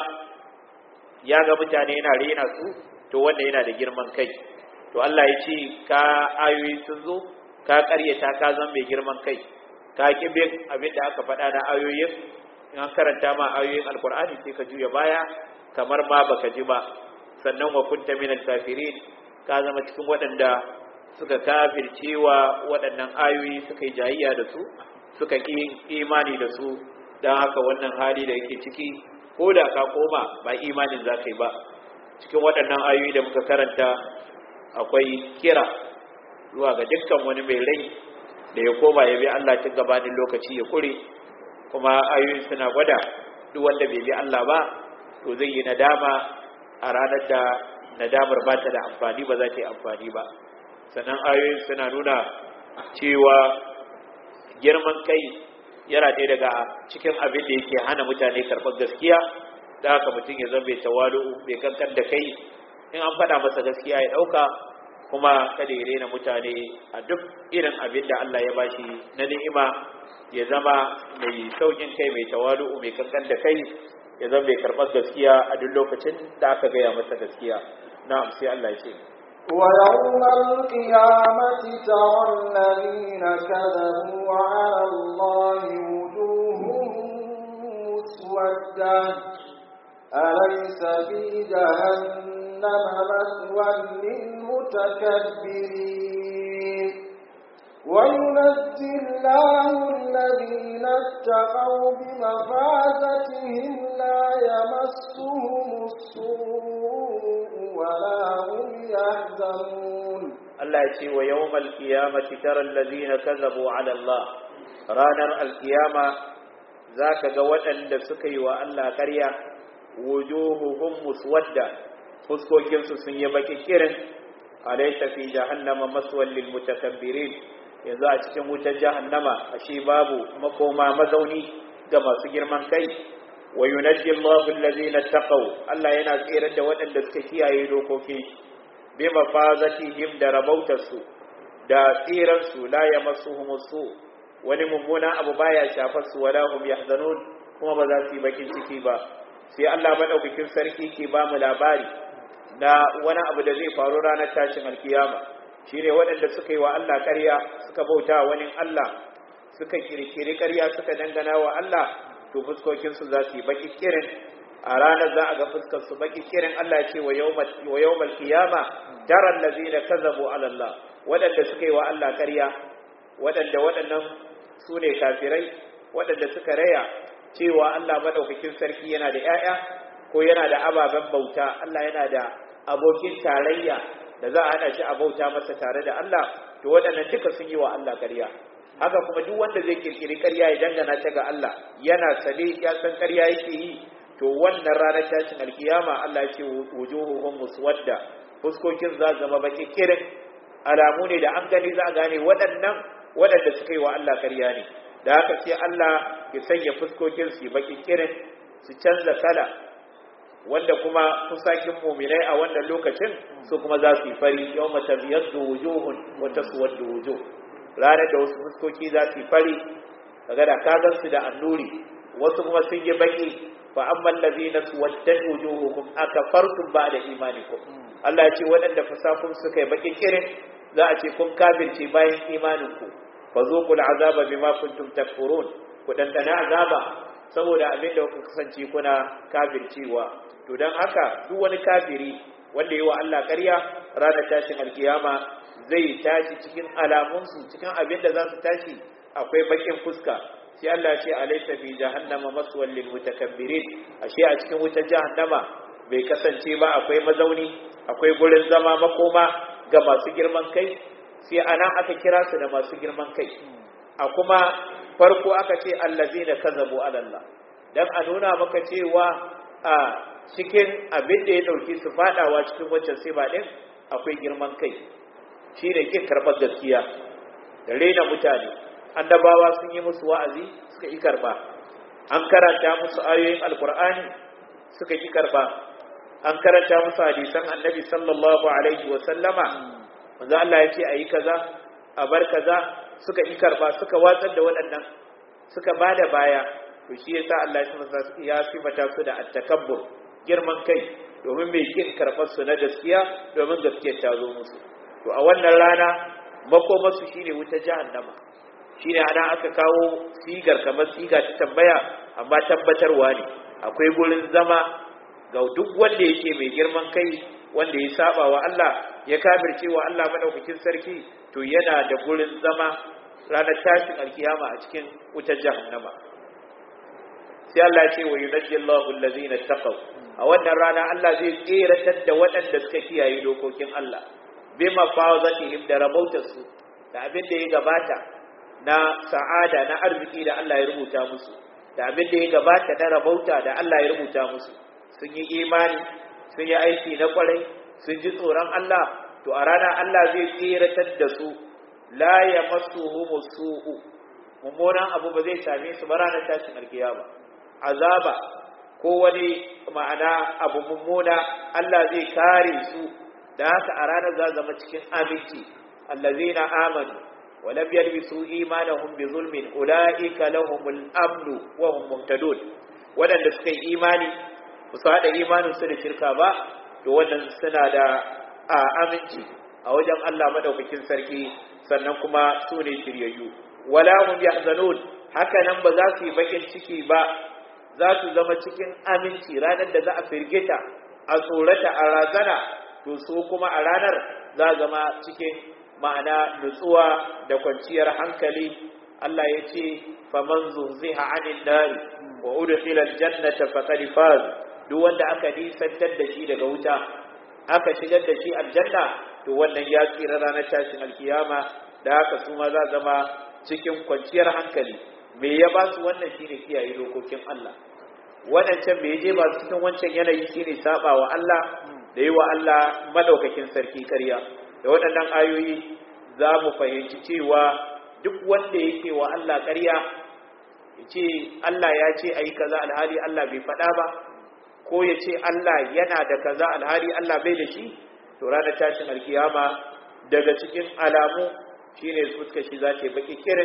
ya ga mutane yana rena su to wanda yana da girman kai to Allah ya ce ka ayoyi sun zo ka karyata ka zan mai girman kai ka kibin abin da aka faɗa na ayoyin in an karanta ma ayoyin alkur'ani sai ka juya baya kamar ma baka ji ba sannan wa kunta minal kafirin ka zama cikin waɗanda suka kafircewa waɗannan ayoyi suka yi jayayya da su suka ƙi imani da su don haka wannan hali da yake ciki ko da ka koma ba imanin za ka yi ba cikin waɗannan ayoyi da muka karanta akwai kira zuwa ga dukkan wani mai rai da ya koma ya bi Allah tun gabanin lokaci ya kure kuma ayoyin suna gwada duk wanda bai bi Allah ba to zai yi nadama a ranar da nadamar ba ta da amfani ba za ta yi amfani ba sannan ayoyin suna nuna cewa girman kai yana ɗaya daga cikin abin da yake hana mutane karɓar gaskiya da haka mutum ya zama mai tawalu mai kankan da kai in an faɗa masa gaskiya ya ɗauka kuma kada ya rena mutane a duk irin abin da Allah ya bashi na ni'ima ya zama mai saukin kai mai tawalu mai kankan da kai ya zama mai karɓar gaskiya a duk lokacin da aka gaya masa gaskiya na'am sai Allah ya ce ويوم القيامة ترى الذين كذبوا على الله وجوههم مسودة أليس في جهنم مثوى للمتكبرين وينجي الله الذين اتقوا بمفازتهم لا يمسهم السوء ولا هم يحزنون الله يقول ويوم القيامة ترى الذين كذبوا على الله ranar alkiyama zaka ga waɗanda suka yi wa Allah ƙarya wujuhuhum muswadda fuskokin su sun yi baki kirin alaysa fi jahannama maswal lil mutakabbirin yanzu a cikin wutar jahannama ashe babu makoma mazauni ga masu girman kai wa yunajji Allahu allazina taqaw Allah yana tsirar da waɗanda suka kiyaye dokoki bi mafazatihim da rabautarsu da tsiransu la yamassuhumusu wani mummuna abu baya shafar su wala hum yahzanun kuma ba za su yi bakin ciki ba sai Allah madaukakin sarki ke ba mu labari na wani abu da zai faru ranar tashin alkiyama shine waɗanda suka yi wa Allah ƙarya suka bauta wani Allah suka kirkiri ƙarya suka dangana wa Allah to fuskokin su za su yi baki kirin a ranar za a ga fuskar su baki kirin Allah ya ce wa yawmal wa yawmal qiyama tara allazina kazabu ala Allah waɗanda suka yi wa Allah ƙarya waɗanda waɗannan su ne kafirai waɗanda suka raya cewa Allah madaukakin sarki yana da ƴaƴa ko yana da ababen bauta Allah yana da abokin tarayya da za a hada shi a bauta masa tare da Allah to waɗannan duka sun yi wa Allah ƙarya haka kuma duk wanda zai kirkiri ƙarya ya dangana ta ga Allah yana sane ya san ƙarya yake yi to wannan ranar tashin alkiyama Allah ya ce wujuhuhum muswadda fuskokin za zama baki kirin alamu ne da an gani za a gane waɗannan waɗanda suka yi wa Allah ƙarya ne da haka sai Allah ya sanya fuskokin su baki kirin su canza kala wanda kuma fusakin mu'minai a wannan lokacin su kuma za su yi fari yawma tabyaddu wujuhun wa taswaddu wujuh ranar da wasu fuskoki za su yi fari kaga da ka gansu da annuri wasu kuma sun yi baki fa amman ladina suwaddat wujuhukum akafartum ba'da imanikum Allah ya ce waɗanda fasakun suka yi baki kirin za a ce kun kafirce bayan imaninku fazuqul azaba bima kuntum takfurun ku dandana azaba saboda abin da kuka kasance kuna kafircewa to dan haka duk wani kafiri wanda yi wa Allah ƙarya ranar tashin alkiyama zai tashi cikin alamunsu cikin abin da za su tashi akwai bakin fuska sai Allah ce alaysa fi jahannama maswal lil mutakabbirin ashe a cikin wutar jahannama bai kasance ba akwai mazauni akwai gurin zama makoma ga masu girman kai, sai ana aka kira su da masu girman kai. A kuma farko aka ce allazina kazabu ala Allah, dan a nuna maka cewa a cikin abin da ya dauki su fadawa cikin wancan sifa din akwai girman kai, shine kin karbar gaskiya da rena mutane. Annabawa sun yi musu wa'azi suka yi karba, an karanta musu ayoyin alqur'ani suka yi karba, an karanta musu hadisan annabi sallallahu alaihi wa sallama, manzo Allah ya ce ayi kaza a bar kaza, suka yi karba suka watsar da waɗannan suka bada baya. To shi yasa Allah ya sifata su da at-takabbur, girman kai, domin mai kin karɓar su na gaskiya, domin gaskiyar ta zo musu. To a wannan rana makomar su shine wuta jahannama. Shine ana aka kawo sigar kamar siga ta tambaya, amma tabbatarwa ne akwai gurin zama ga duk wanda yake mai girman kai, wanda ya saba wa Allah, ya kafirce wa Allah madaukakin sarki, to yana da gurin zama ranar tashin alkiyama a cikin wutar jahannama. Sai Allah ce wa yunajji Allahu allazina taqaw, a wannan rana Allah zai tseratar da waɗanda suka kiyaye dokokin Allah, bima fawzatihim da rabautarsu da abin da ya gabata na sa'ada na arziki da Allah ya rubuta musu, da abin da ya gabata na rabauta da Allah ya rubuta musu. Sun yi imani, sun yi aiki na kwarai, sun ji tsoron Allah, to a rana Allah zai tseratar da su, la yamassuhumu su'u, mummunan abu ba zai same su ba ranar tashin alkiyama. Azaba ko wani ma'ana abu mummuna Allah zai kare su, da haka a ranar za zama cikin aminci. Allazina amanu wa lam yalbisu imanahum bi zulmin ulaika lahumul amnu wa hum muhtadun. Wadanda suka yi imani ba su hada imanin su da shirka ba, to wannan suna da aminci a wajen Allah madaukakin sarki, sannan kuma su ne shiryayyu. Wala hum yahzanun, haka nan ba za su yi bakin ciki ba, za su zama cikin aminci ranar da za a firgita, a tsorata, a razana, to su kuma a ranar za zama cikin ma'ana nutsuwa da kwanciyar hankali. Allah ya ce faman zuhziha 'anil nari wa udkhila aljannata faqad faz, duk wanda aka nisantar da shi daga wuta aka shigar da shi aljanna, to wannan ya tsira ranar tashin alkiyama. Da haka su ma za zama cikin kwanciyar hankali. Me ya ba su wannan shine kiyaye dokokin Allah. Wadancan me je ba su cikin wancan yanayi shine saba wa Allah da yi wa Allah madaukakin sarki ƙarya. Da waɗannan ayoyi za mu fahimci cewa duk wanda yake wa Allah ƙarya, ya ce Allah ya ce a yi kaza alhali Allah bai faɗa ba, ko ya ce Allah yana da kaza alhali Allah bai da shi, to ranar tashin alkiyama daga cikin alamu shine fuskar shi za ta yi baki kirin,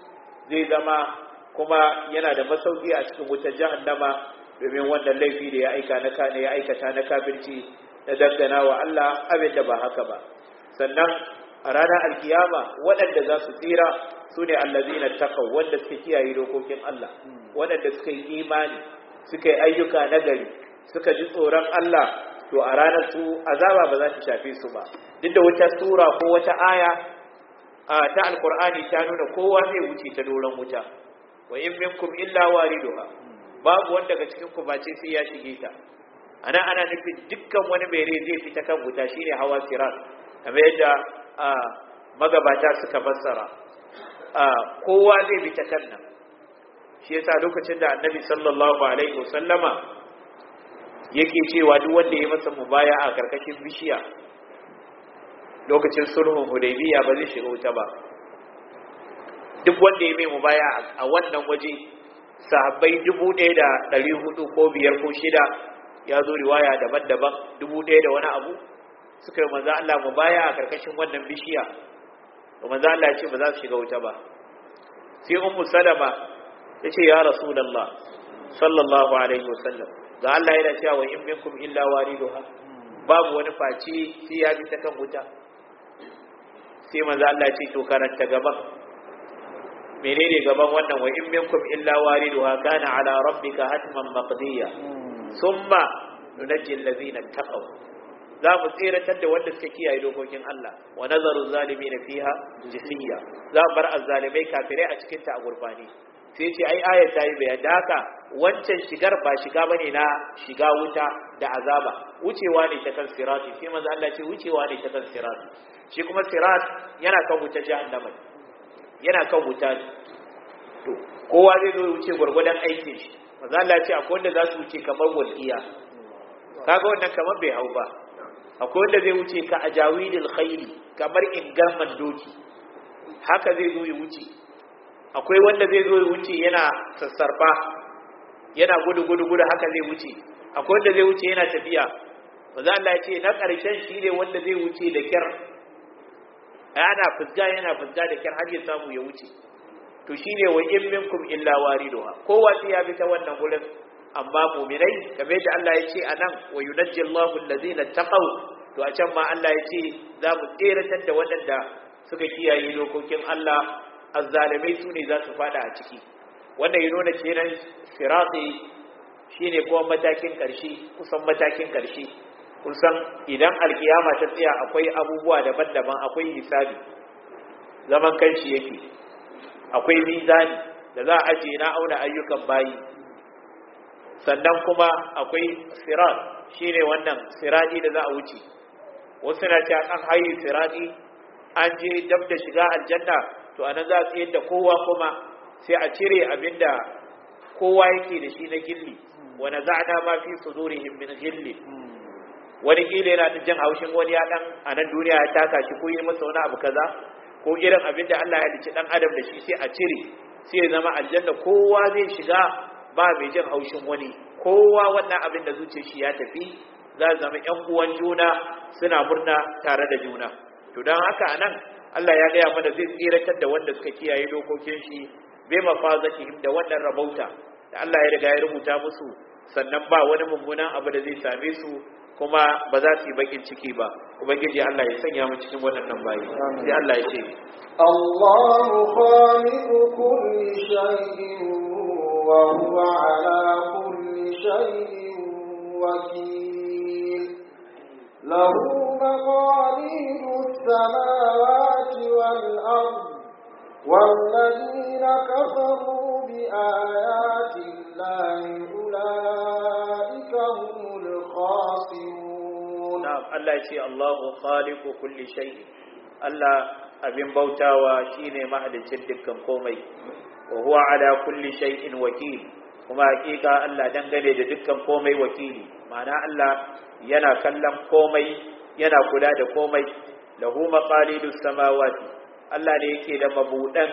zai zama kuma yana da masauki a cikin wutar jahannama, domin wannan laifi da ya aika na ka ya aikata na kafirci da dangana wa Allah abin da ba haka ba. Sannan a ranar alkiyama waɗanda za su tsira su ne allazina taqaw, wanda suka kiyaye dokokin Allah, waɗanda suka yi imani, suka yi ayyuka nagari, suka ji tsoron Allah, to a ranar su azaba ba za ta shafe su ba. Duk da wata sura ko wata aya ta alkur'ani ta nuna kowa zai wuce ta doron wuta, wa in minkum illa wariduha, babu wanda daga cikin ku bace sai ya shige ta. ana ana nufin dukkan wani mai rai zai fita kan wuta, shine hawa sirat, kamar yadda magabata suka fassara. Kowa zai bi ta kan nan. Shi yasa lokacin da annabi sallallahu alaihi wasallama yake cewa duk wanda ya masa mubaya a karkashin bishiya lokacin sulhun hudaybiya ba zai shiga wuta ba. Duk wanda ya mai mubaya a wannan waje, sahabbai dubu ɗaya da ɗari hudu ko biyar ko shida, ya zo riwaya daban-daban, dubu ɗaya da wani abu, suka yi manzo Allah mubaya a karkashin wannan bishiya. To manzo Allah ya ce ba za su shiga wuta ba. Sai ummu salama ta ce ya rasulullah sallallahu alaihi wasallam, ga Allah yana cewa wa in minkum illa wariduha, babu wani faci sai ya bi ta kan wuta. Sai manzo Allah ya ce to karanta gaban. Menene gaban wannan wa in minkum illa wariduha kana ala rabbika hatman maqdiya thumma nunajji allazina taqaw, za mu tsiratar da wanda suka kiyaye dokokin Allah, wa nazaru zalimin fiha jisiya, za mu bar azzalimai kafirai a cikin ta a gurbani. Sai ce ai ayat ta yi bayan da haka wancan shigar ba shiga bane na shiga wuta da azaba, wucewa ne ta kan sirati. sai manzo Allah ce wucewa ne ta kan sirati. shi kuma sirat yana kan wuta jahannama, yana kan wuta. to kowa zai zo wuce gurgurdan aikin shi. manzo Allah ce akwai wanda za su wuce kamar walqiya, kaga wannan kamar bai hau ba. akwai wanda zai wuce ka ajawidil khayli, kamar ingarman doki, haka zai zo ya wuce. akwai wanda zai zo ya wuce yana sassarfa, yana gudu gudu gudu, haka zai wuce. akwai wanda zai wuce yana tafiya. manzo Allah ya ce na ƙarshen shi ne wanda zai wuce da kyar, ana fusga yana fusga da kyar har ya samu ya wuce. to shine wa in minkum illa wariduha, kowa sai ya bi ta wannan gurin. amma mu'minai kamar yadda Allah ya ce anan wa yunajji Allahu allazina taqaw, to a can ma Allah ya ce za mu tseratar da waɗanda suka kiyaye dokokin Allah, azzalimai su ne za su fada a ciki. wannan ya nuna kenan sirati shine kuma matakin ƙarshe, kusan matakin ƙarshe. kusan idan alkiyama ta tsaya akwai abubuwa daban-daban, akwai hisabi zaman kanshi yake, akwai mizani da za a ajiye na auna ayyukan bayi, sannan kuma akwai sirat shine wannan sirati da za a wuce. wasu na ce an hayi sirati an je dab da shiga aljanna, to anan za a tsayar da kowa, kuma sai a cire abinda kowa yake da shi na gilli. wa naza'na ma fi sudurihim min gilli, wani kila yana jin haushin wani ya dan a nan duniya ya taka shi ko yi masa wani abu kaza, ko irin abinda Allah ya halicci dan adam da shi sai a cire, sai ya zama aljanna kowa zai shiga ba mai jin haushin wani, kowa wannan abin da zuciyar shi ya tafi, za zama ƴan uwan juna suna murna tare da juna. to dan haka anan Allah ya gaya mana zai tsiratar da wanda suka kiyaye dokokin shi bai mafazatihim da wannan rabauta da Allah ya riga ya rubuta musu, sannan ba wani mummunan abu da zai same su, kuma ba za su yi bakin ciki ba. ubangiji Allah ya sanya mu cikin waɗannan bayi. sai Allah ya ce Allahu khaliqu kulli shay'in wa huwa ala kulli shay'in wakil, lahu maqalidus samawati wal ard, والذين كفروا بآيات الله أولئك هم الخاسرون. نعم الله يشي الله خالق كل شيء. الله أبن بوتاوا شيني مهد دكان komai, وهو على كل شيء وكيل. kuma hakika Allah dangane da dukkan komai wakili, ma'ana Allah yana kallon komai, yana kula da komai. lahu maqalidus samawati, Allah ne yake da mabudan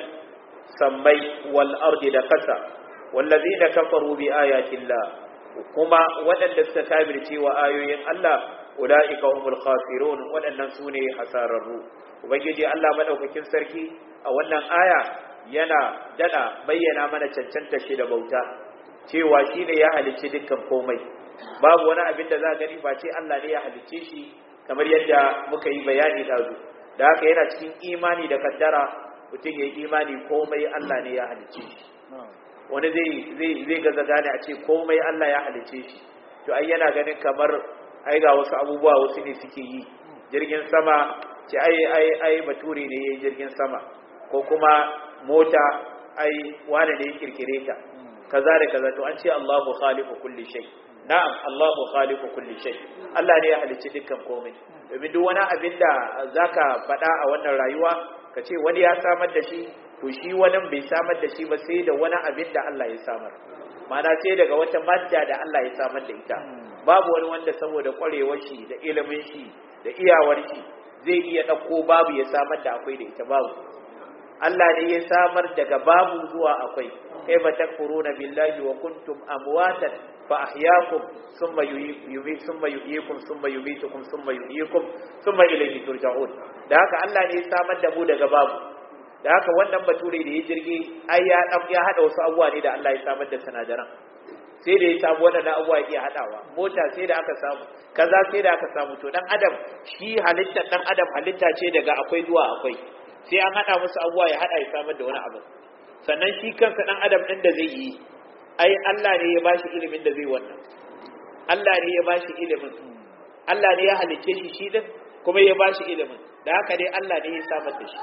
sammai wal ardi da kasa. wallazina kafaru bi ayatillah, kuma wadanda suka kafirce wa ayoyin Allah, ulaika humul khasirun, wadannan sune hasararru. ubangiji Allah madaukakin sarki a wannan aya yana dada bayyana mana cancanta shi da bauta, cewa shine ya halicci dukkan komai. babu wani abin da za gani ba ce Allah ne ya halicce shi, kamar yadda muka yi bayani dazu. da haka yana cikin imani da kaddara, mutum ya yi imani komai Allah ne ya halicce shi. wani zai zai zai gaza gane a ce komai Allah ya halicce shi, to ai yana ganin kamar ai ga wasu abubuwa wasu ne suke yi. jirgin sama ce ai ai ai bature ne yayin jirgin sama, ko kuma mota ai wani ne ya kirkire ta, kaza da kaza. to an ce Allahu khaliqu kulli shay. na'am Allahu khaliqu kulli shay, Allah ne ya halicci dukkan komai. domin duk wani abin da zaka faɗa a wannan rayuwa ka ce wani ya samar da shi, to shi wani bai samar da shi ba sai da wani abin da Allah ya samar, ma'ana sai daga wata madda da Allah ya samar da ita. babu wani wanda saboda kwarewar shi da ilimin shi da iyawar shi zai iya ɗauko babu ya samar da akwai da ita, babu. Allah ne ya samar daga babu zuwa akwai. kaifa takfuruna billahi wa kuntum amwatan fa ahyaakum thumma yuhyikum thumma yuhyikum thumma yumitukum thumma yuhyikum thumma ilayhi turja'un. da haka Allah ne ya samar da mu daga babu. da haka wannan bature da ya jirgi ai ya ya hada wasu abubuwa ne da Allah ya samar da sanadaran, sai da ya samu wadannan abubuwa ya hadawa. mota sai da aka samu kaza, sai da aka samu. to dan adam shi halittar dan adam halitta ce daga akwai zuwa akwai, sai an hada musu abubuwa ya hada ya samar da wani abu. sannan shi kansa dan adam din da zai yi, ai Allah ne ya bashi ilimin da zai wannan. Allah ne ya bashi ilimin, Allah ne ya halicce shi shi din kuma ya bashi ilimin. da haka dai Allah ne ya samar da shi.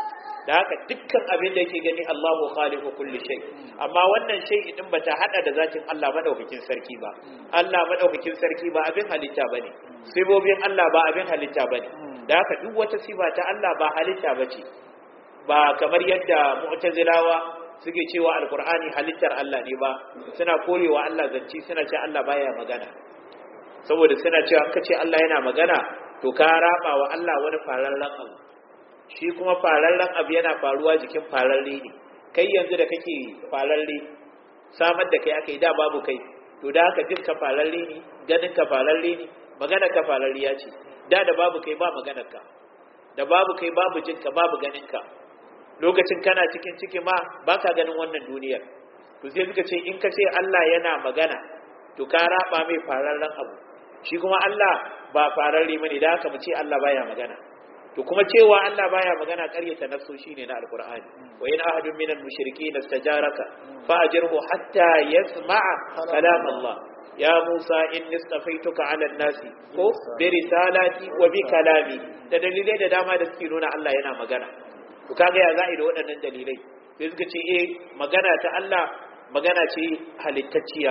da haka dukkan abin da yake gani Allahu khaliqu kulli shay amma wannan shay din bata hada da zatin Allah madaukakin sarki ba Allah madaukakin sarki ba abin halitta bane sibobin Allah ba abin halitta bane da haka duk wata sifa ta Allah ba halitta bace ba kamar yadda mu'tazilawa suke cewa alqur'ani halittar Allah ne ba suna korewa Allah zanci suna cewa Allah baya magana saboda suna cewa kace Allah yana magana to ka raba wa Allah wani farallan abu shi kuma farallan abu yana faruwa jikin faralle ne kai yanzu da kake faralle samar da kai aka yi da babu kai to da haka jinka faralle ne ganin ka faralle ne magana ka faralliya ce da da babu kai ba maganar ka da babu kai babu jinka babu ganin ka lokacin kana cikin ciki ma baka ganin wannan duniyar to sai suka ce in ka ce Allah yana magana to ka raba mai farallan abu shi kuma Allah ba fararre bane da haka mu ce Allah baya magana to kuma cewa Allah baya magana ƙaryata nafsu shine na alqur'ani wa in ahadun minal mushrikeena istajaraka fa ajirhu hatta yasma'a kalam Allah ya Musa inni istafaituka 'ala an-nasi ko bi risalati wa bi kalami da dalilai da dama da suke nuna Allah yana magana to kaga ya za'i da waɗannan dalilai sai suka ce eh magana ta Allah magana ce halittacciya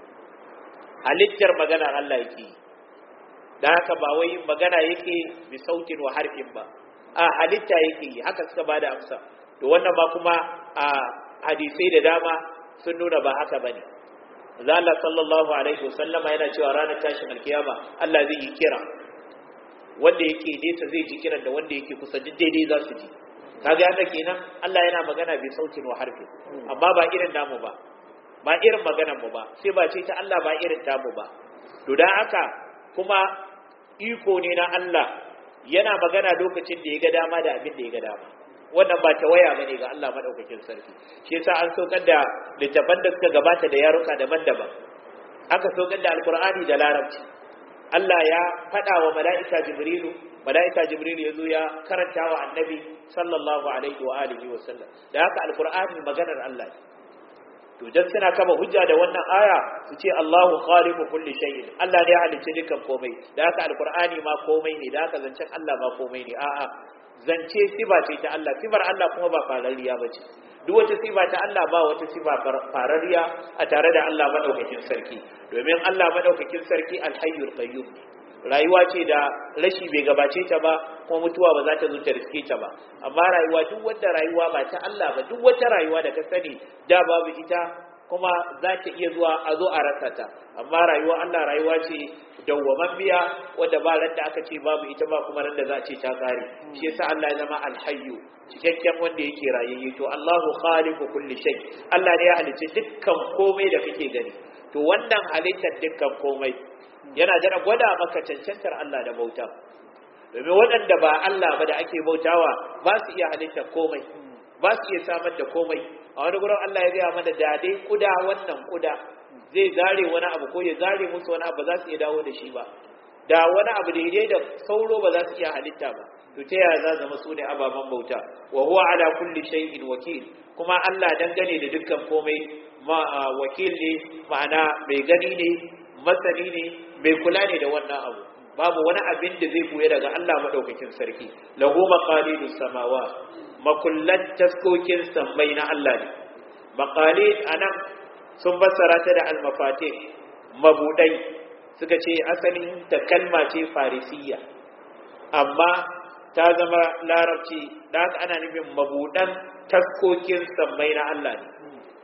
halittar magana Allah yake da haka ba wai magana yake bi sautin wa harfin ba a halitta yake haka suka bada amsa to wannan ba kuma a hadisai da dama sun nuna ba haka bane Allah sallallahu alaihi wasallama yana cewa ranar tashin alkiyama Allah zai yi kira wanda yake nesa zai ji kiran da wanda yake kusa duk daidai za su ji kaga haka kenan Allah yana magana bi sautin wa harfin amma ba irin namu ba ba irin maganar mu ba sai ba ce ta Allah ba irin tamu ba to dan haka kuma iko ne na Allah yana magana lokacin da ya ga dama da abin da ya ga dama wannan ba ta waya bane ga Allah madaukakin sarki shi yasa an saukar da littafan da suka gabata da yaruka daban-daban aka saukar da alqur'ani da larabci Allah ya fada wa mala'ika jibrilu mala'ika jibrilu yazo ya karanta wa annabi sallallahu alaihi wa alihi wa sallam da haka alqur'ani maganar Allah to dan suna kama hujja da wannan aya su ce Allahu khaliqu kulli shay'in Allah ne ya halicce dukan komai da haka alqur'ani ma komai ne da haka zancen Allah ma komai ne a'a zance siba ce ta Allah sibar Allah kuma ba farariya bace duk wata siba ta Allah ba wata siba farariya a tare da Allah madaukakin sarki domin Allah madaukakin sarki alhayyul qayyum rayuwa ce da rashi bai gabace ta ba kuma mutuwa ba za ta zo ta riske ta ba amma rayuwa duk wanda rayuwa ba ta Allah ba duk wata rayuwa da ka sani da babu ita kuma za ta iya zuwa a zo a rasa ta amma rayuwa Allah rayuwa ce dawwamammiya wanda ba ran da aka ce babu ita ba kuma ran da za a ce ta kare shi yasa Allah ya zama alhayyu cikakken wanda yake rayayye to Allahu khaliqu kulli shay Allah ne ya halicce dukkan komai da kake gani to wannan halittar dukkan komai yana jira gwada maka cancantar Allah da bauta domin waɗanda ba Allah ba da ake bautawa ba su iya halittar komai ba su iya samar da komai a wani gurin Allah ya gaya mana da dai kuda wannan kuda zai zare wani abu ko ya zare musu wani abu za su iya dawo da shi ba da wani abu daidai da sauro ba za su iya halitta ba to ta yaya za zama su ne ababen bauta wa huwa ala kulli shay'in wakil kuma Allah dangane da dukkan komai ma wakil ne ma'ana mai gani ne masani ne mai kula ne da wannan abu babu wani abin da zai koya daga Allah madaukakin sarki lahu maqalidus samawa makullan taskokin sammai na Allah ne maqalid anan sun fassara ta da al-mafatih mabudai suka ce asalin ta kalma ce farisiyya amma ta zama larabci da haka ana nufin mabudan taskokin sammai na Allah ne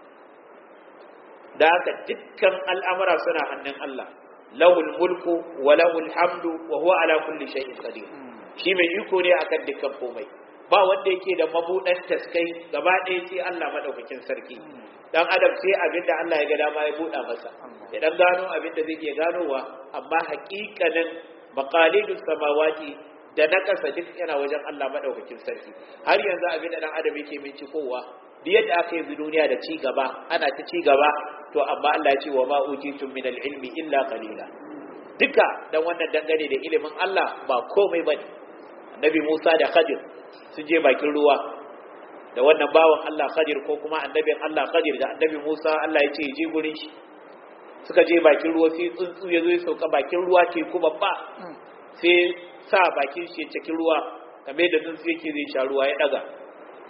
da haka dukkan al'amura suna hannun Allah lahul mulku wa lahul hamdu wa huwa ala kulli shay'in qadir shi mai iko ne akan dukkan komai ba wanda yake da mabudan taskai gaba ɗaya sai Allah madaukakin sarki dan adam sai abinda Allah ya ga dama ya buɗa masa ya dan gano abinda zai iya ganowa amma haƙiƙanin maqalidus samawati da na kasa duk yana wajen Allah madaukakin sarki har yanzu abinda dan adam yake bincikowa da yadda aka yi duniya da ci gaba ana ta ci gaba to amma Allah ya ce wa ma utitum min al-ilmi illa qalila duka dan wannan dangane da ilimin Allah ba komai bane annabi Musa da Khadir sun je bakin ruwa da wannan bawan Allah Khadir ko kuma annabin Allah Khadir da annabi Musa Allah ya ce je gurin shi suka je bakin ruwa sai tsuntsu ya zo ya sauka bakin ruwa ke kuma ba sai sa bakin shi cikin ruwa kamar da tsuntsu yake zai sha ruwa ya daga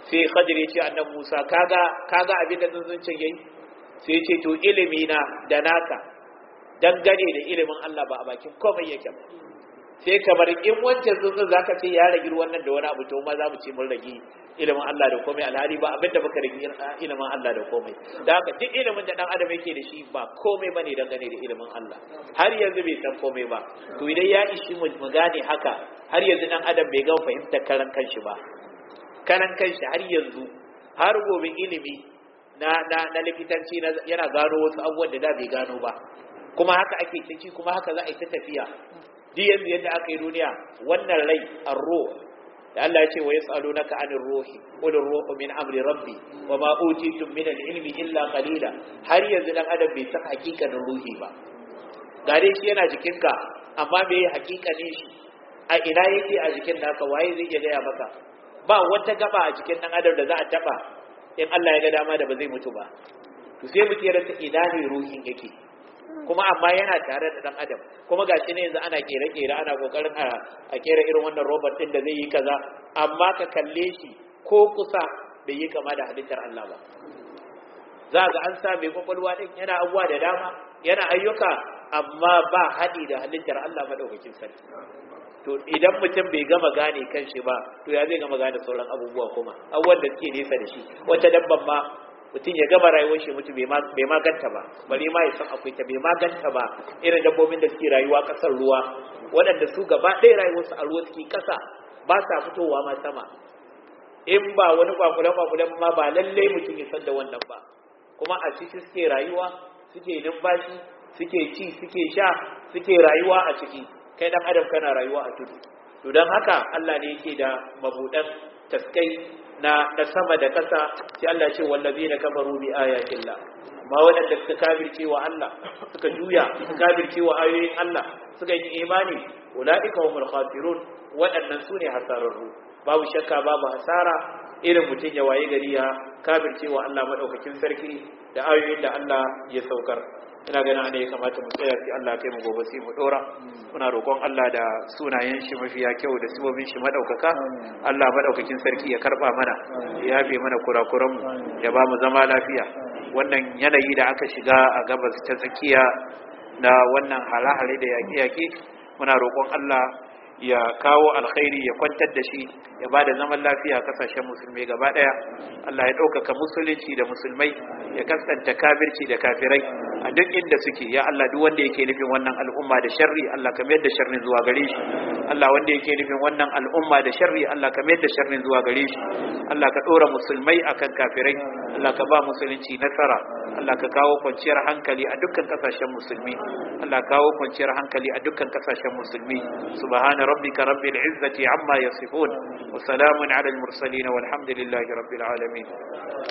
sai Khadir ya ce annabi Musa kaga kaga abin da tsuntsun yayi sai ya ce to ilimi na da naka dangane da ilimin Allah ba a bakin komai yake ba sai kamar in wancan tsuntsun zaka ce ya rage wannan da wani abu to ma za mu ce mun rage ilimin Allah da komai alhali ba abinda baka rage ilimin Allah da komai da haka duk ilimin da dan adam yake da shi ba komai bane dangane da ilimin Allah har yanzu bai san komai ba to idan ya ishi mu gane haka har yanzu dan adam bai ga fahimtar karan kanshi ba karan kanshi har yanzu har gobe ilimi na na na likitanci yana gano wasu abubuwan da da bai gano ba kuma haka ake ciki kuma haka za a yi ta tafiya duk yanzu yadda aka yi duniya wannan rai ar-ruh da Allah ya ce wa yasalunaka anir ruhi qul ar-ruhu min amri rabbi wa ma utitum min al-ilmi illa qalila har yanzu dan adam bai san hakikanin ruhi ba gare shi yana jikinka amma me hakikanin shi a ina yake a jikin naka waye zai iya gaya maka ba wata gaba a jikin dan adam da za a taba in Allah ya ga dama da ba zai mutu ba to sai mu kira ta ina ne ruhin yake kuma amma yana tare da dan adam kuma gashi ne yanzu ana kere-kere ana kokarin a kera irin wannan robot din da zai yi kaza amma ka kalle shi ko kusa bai yi kama da halittar Allah ba za ga an sa mai kwakwalwa din yana abuwa da dama yana ayyuka amma ba haɗi da halittar Allah madaukakin sarki to idan mutum bai gama gane kanshi ba to ya zai gama gane sauran abubuwa kuma abubuwan da suke nesa da shi wata dabban ma mutum ya gama rayuwar shi mutum bai ma ganta ba bari ma ya san akwai ta bai ma ganta ba irin dabbobin da suke rayuwa kasar ruwa waɗanda su gaba ɗaya rayuwarsu a ruwa suke ƙasa ba sa fitowa ma sama in ba wani kwakulen kwakulen ma ba lallai mutum ya san da wannan ba kuma a ciki suke rayuwa suke numfashi suke ci suke sha suke rayuwa a ciki kai dan adam kana rayuwa a tudu to don haka Allah ne yake da mabudan taskai na na sama da ƙasa sai Allah ya ce wallazina kafaru bi ayatillah ma wadanda suka kafirce wa Allah suka juya suka kafirce wa ayoyin Allah suka yi imani ulaika humul khasirun wadannan sune hasararru babu shakka babu hasara irin mutun ya waye gari ya kafirce wa Allah madaukakin sarki da ayoyin da Allah ya saukar ina ganin ana ya kamata mu tsaya sai Allah kai mu gobe sai mu dora muna roƙon Allah da sunayen shi mafiya kyau da sibobin shi madaukaka Allah madaukakin sarki ya karba mana ya yafe mana kurakuran mu ya ba mu zama lafiya wannan yanayi da aka shiga a gabas ta tsakiya na wannan halahala da yaƙe-yaƙe muna roƙon Allah ya kawo alkhairi ya kwantar da shi ya ba da zaman lafiya a kasashen musulmai gaba daya Allah ya ɗaukaka musulunci da musulmai ya kaskanta kafirci da kafirai a duk inda suke ya Allah duk wanda yake nufin wannan al'umma da sharri Allah ka mayar da sharrin zuwa gare shi Allah wanda yake nufin wannan al'umma da sharri Allah ka mayar da sharrin zuwa gare shi Allah ka ɗora musulmai akan kafirai Allah ka ba musulunci nasara Allah ka kawo kwanciyar hankali a dukkan kasashen musulmi Allah kawo kwanciyar hankali a dukkan kasashen musulmi subhana rabbika rabbil izzati amma yasifun wa salamun ala al mursalin walhamdulillahi rabbil alamin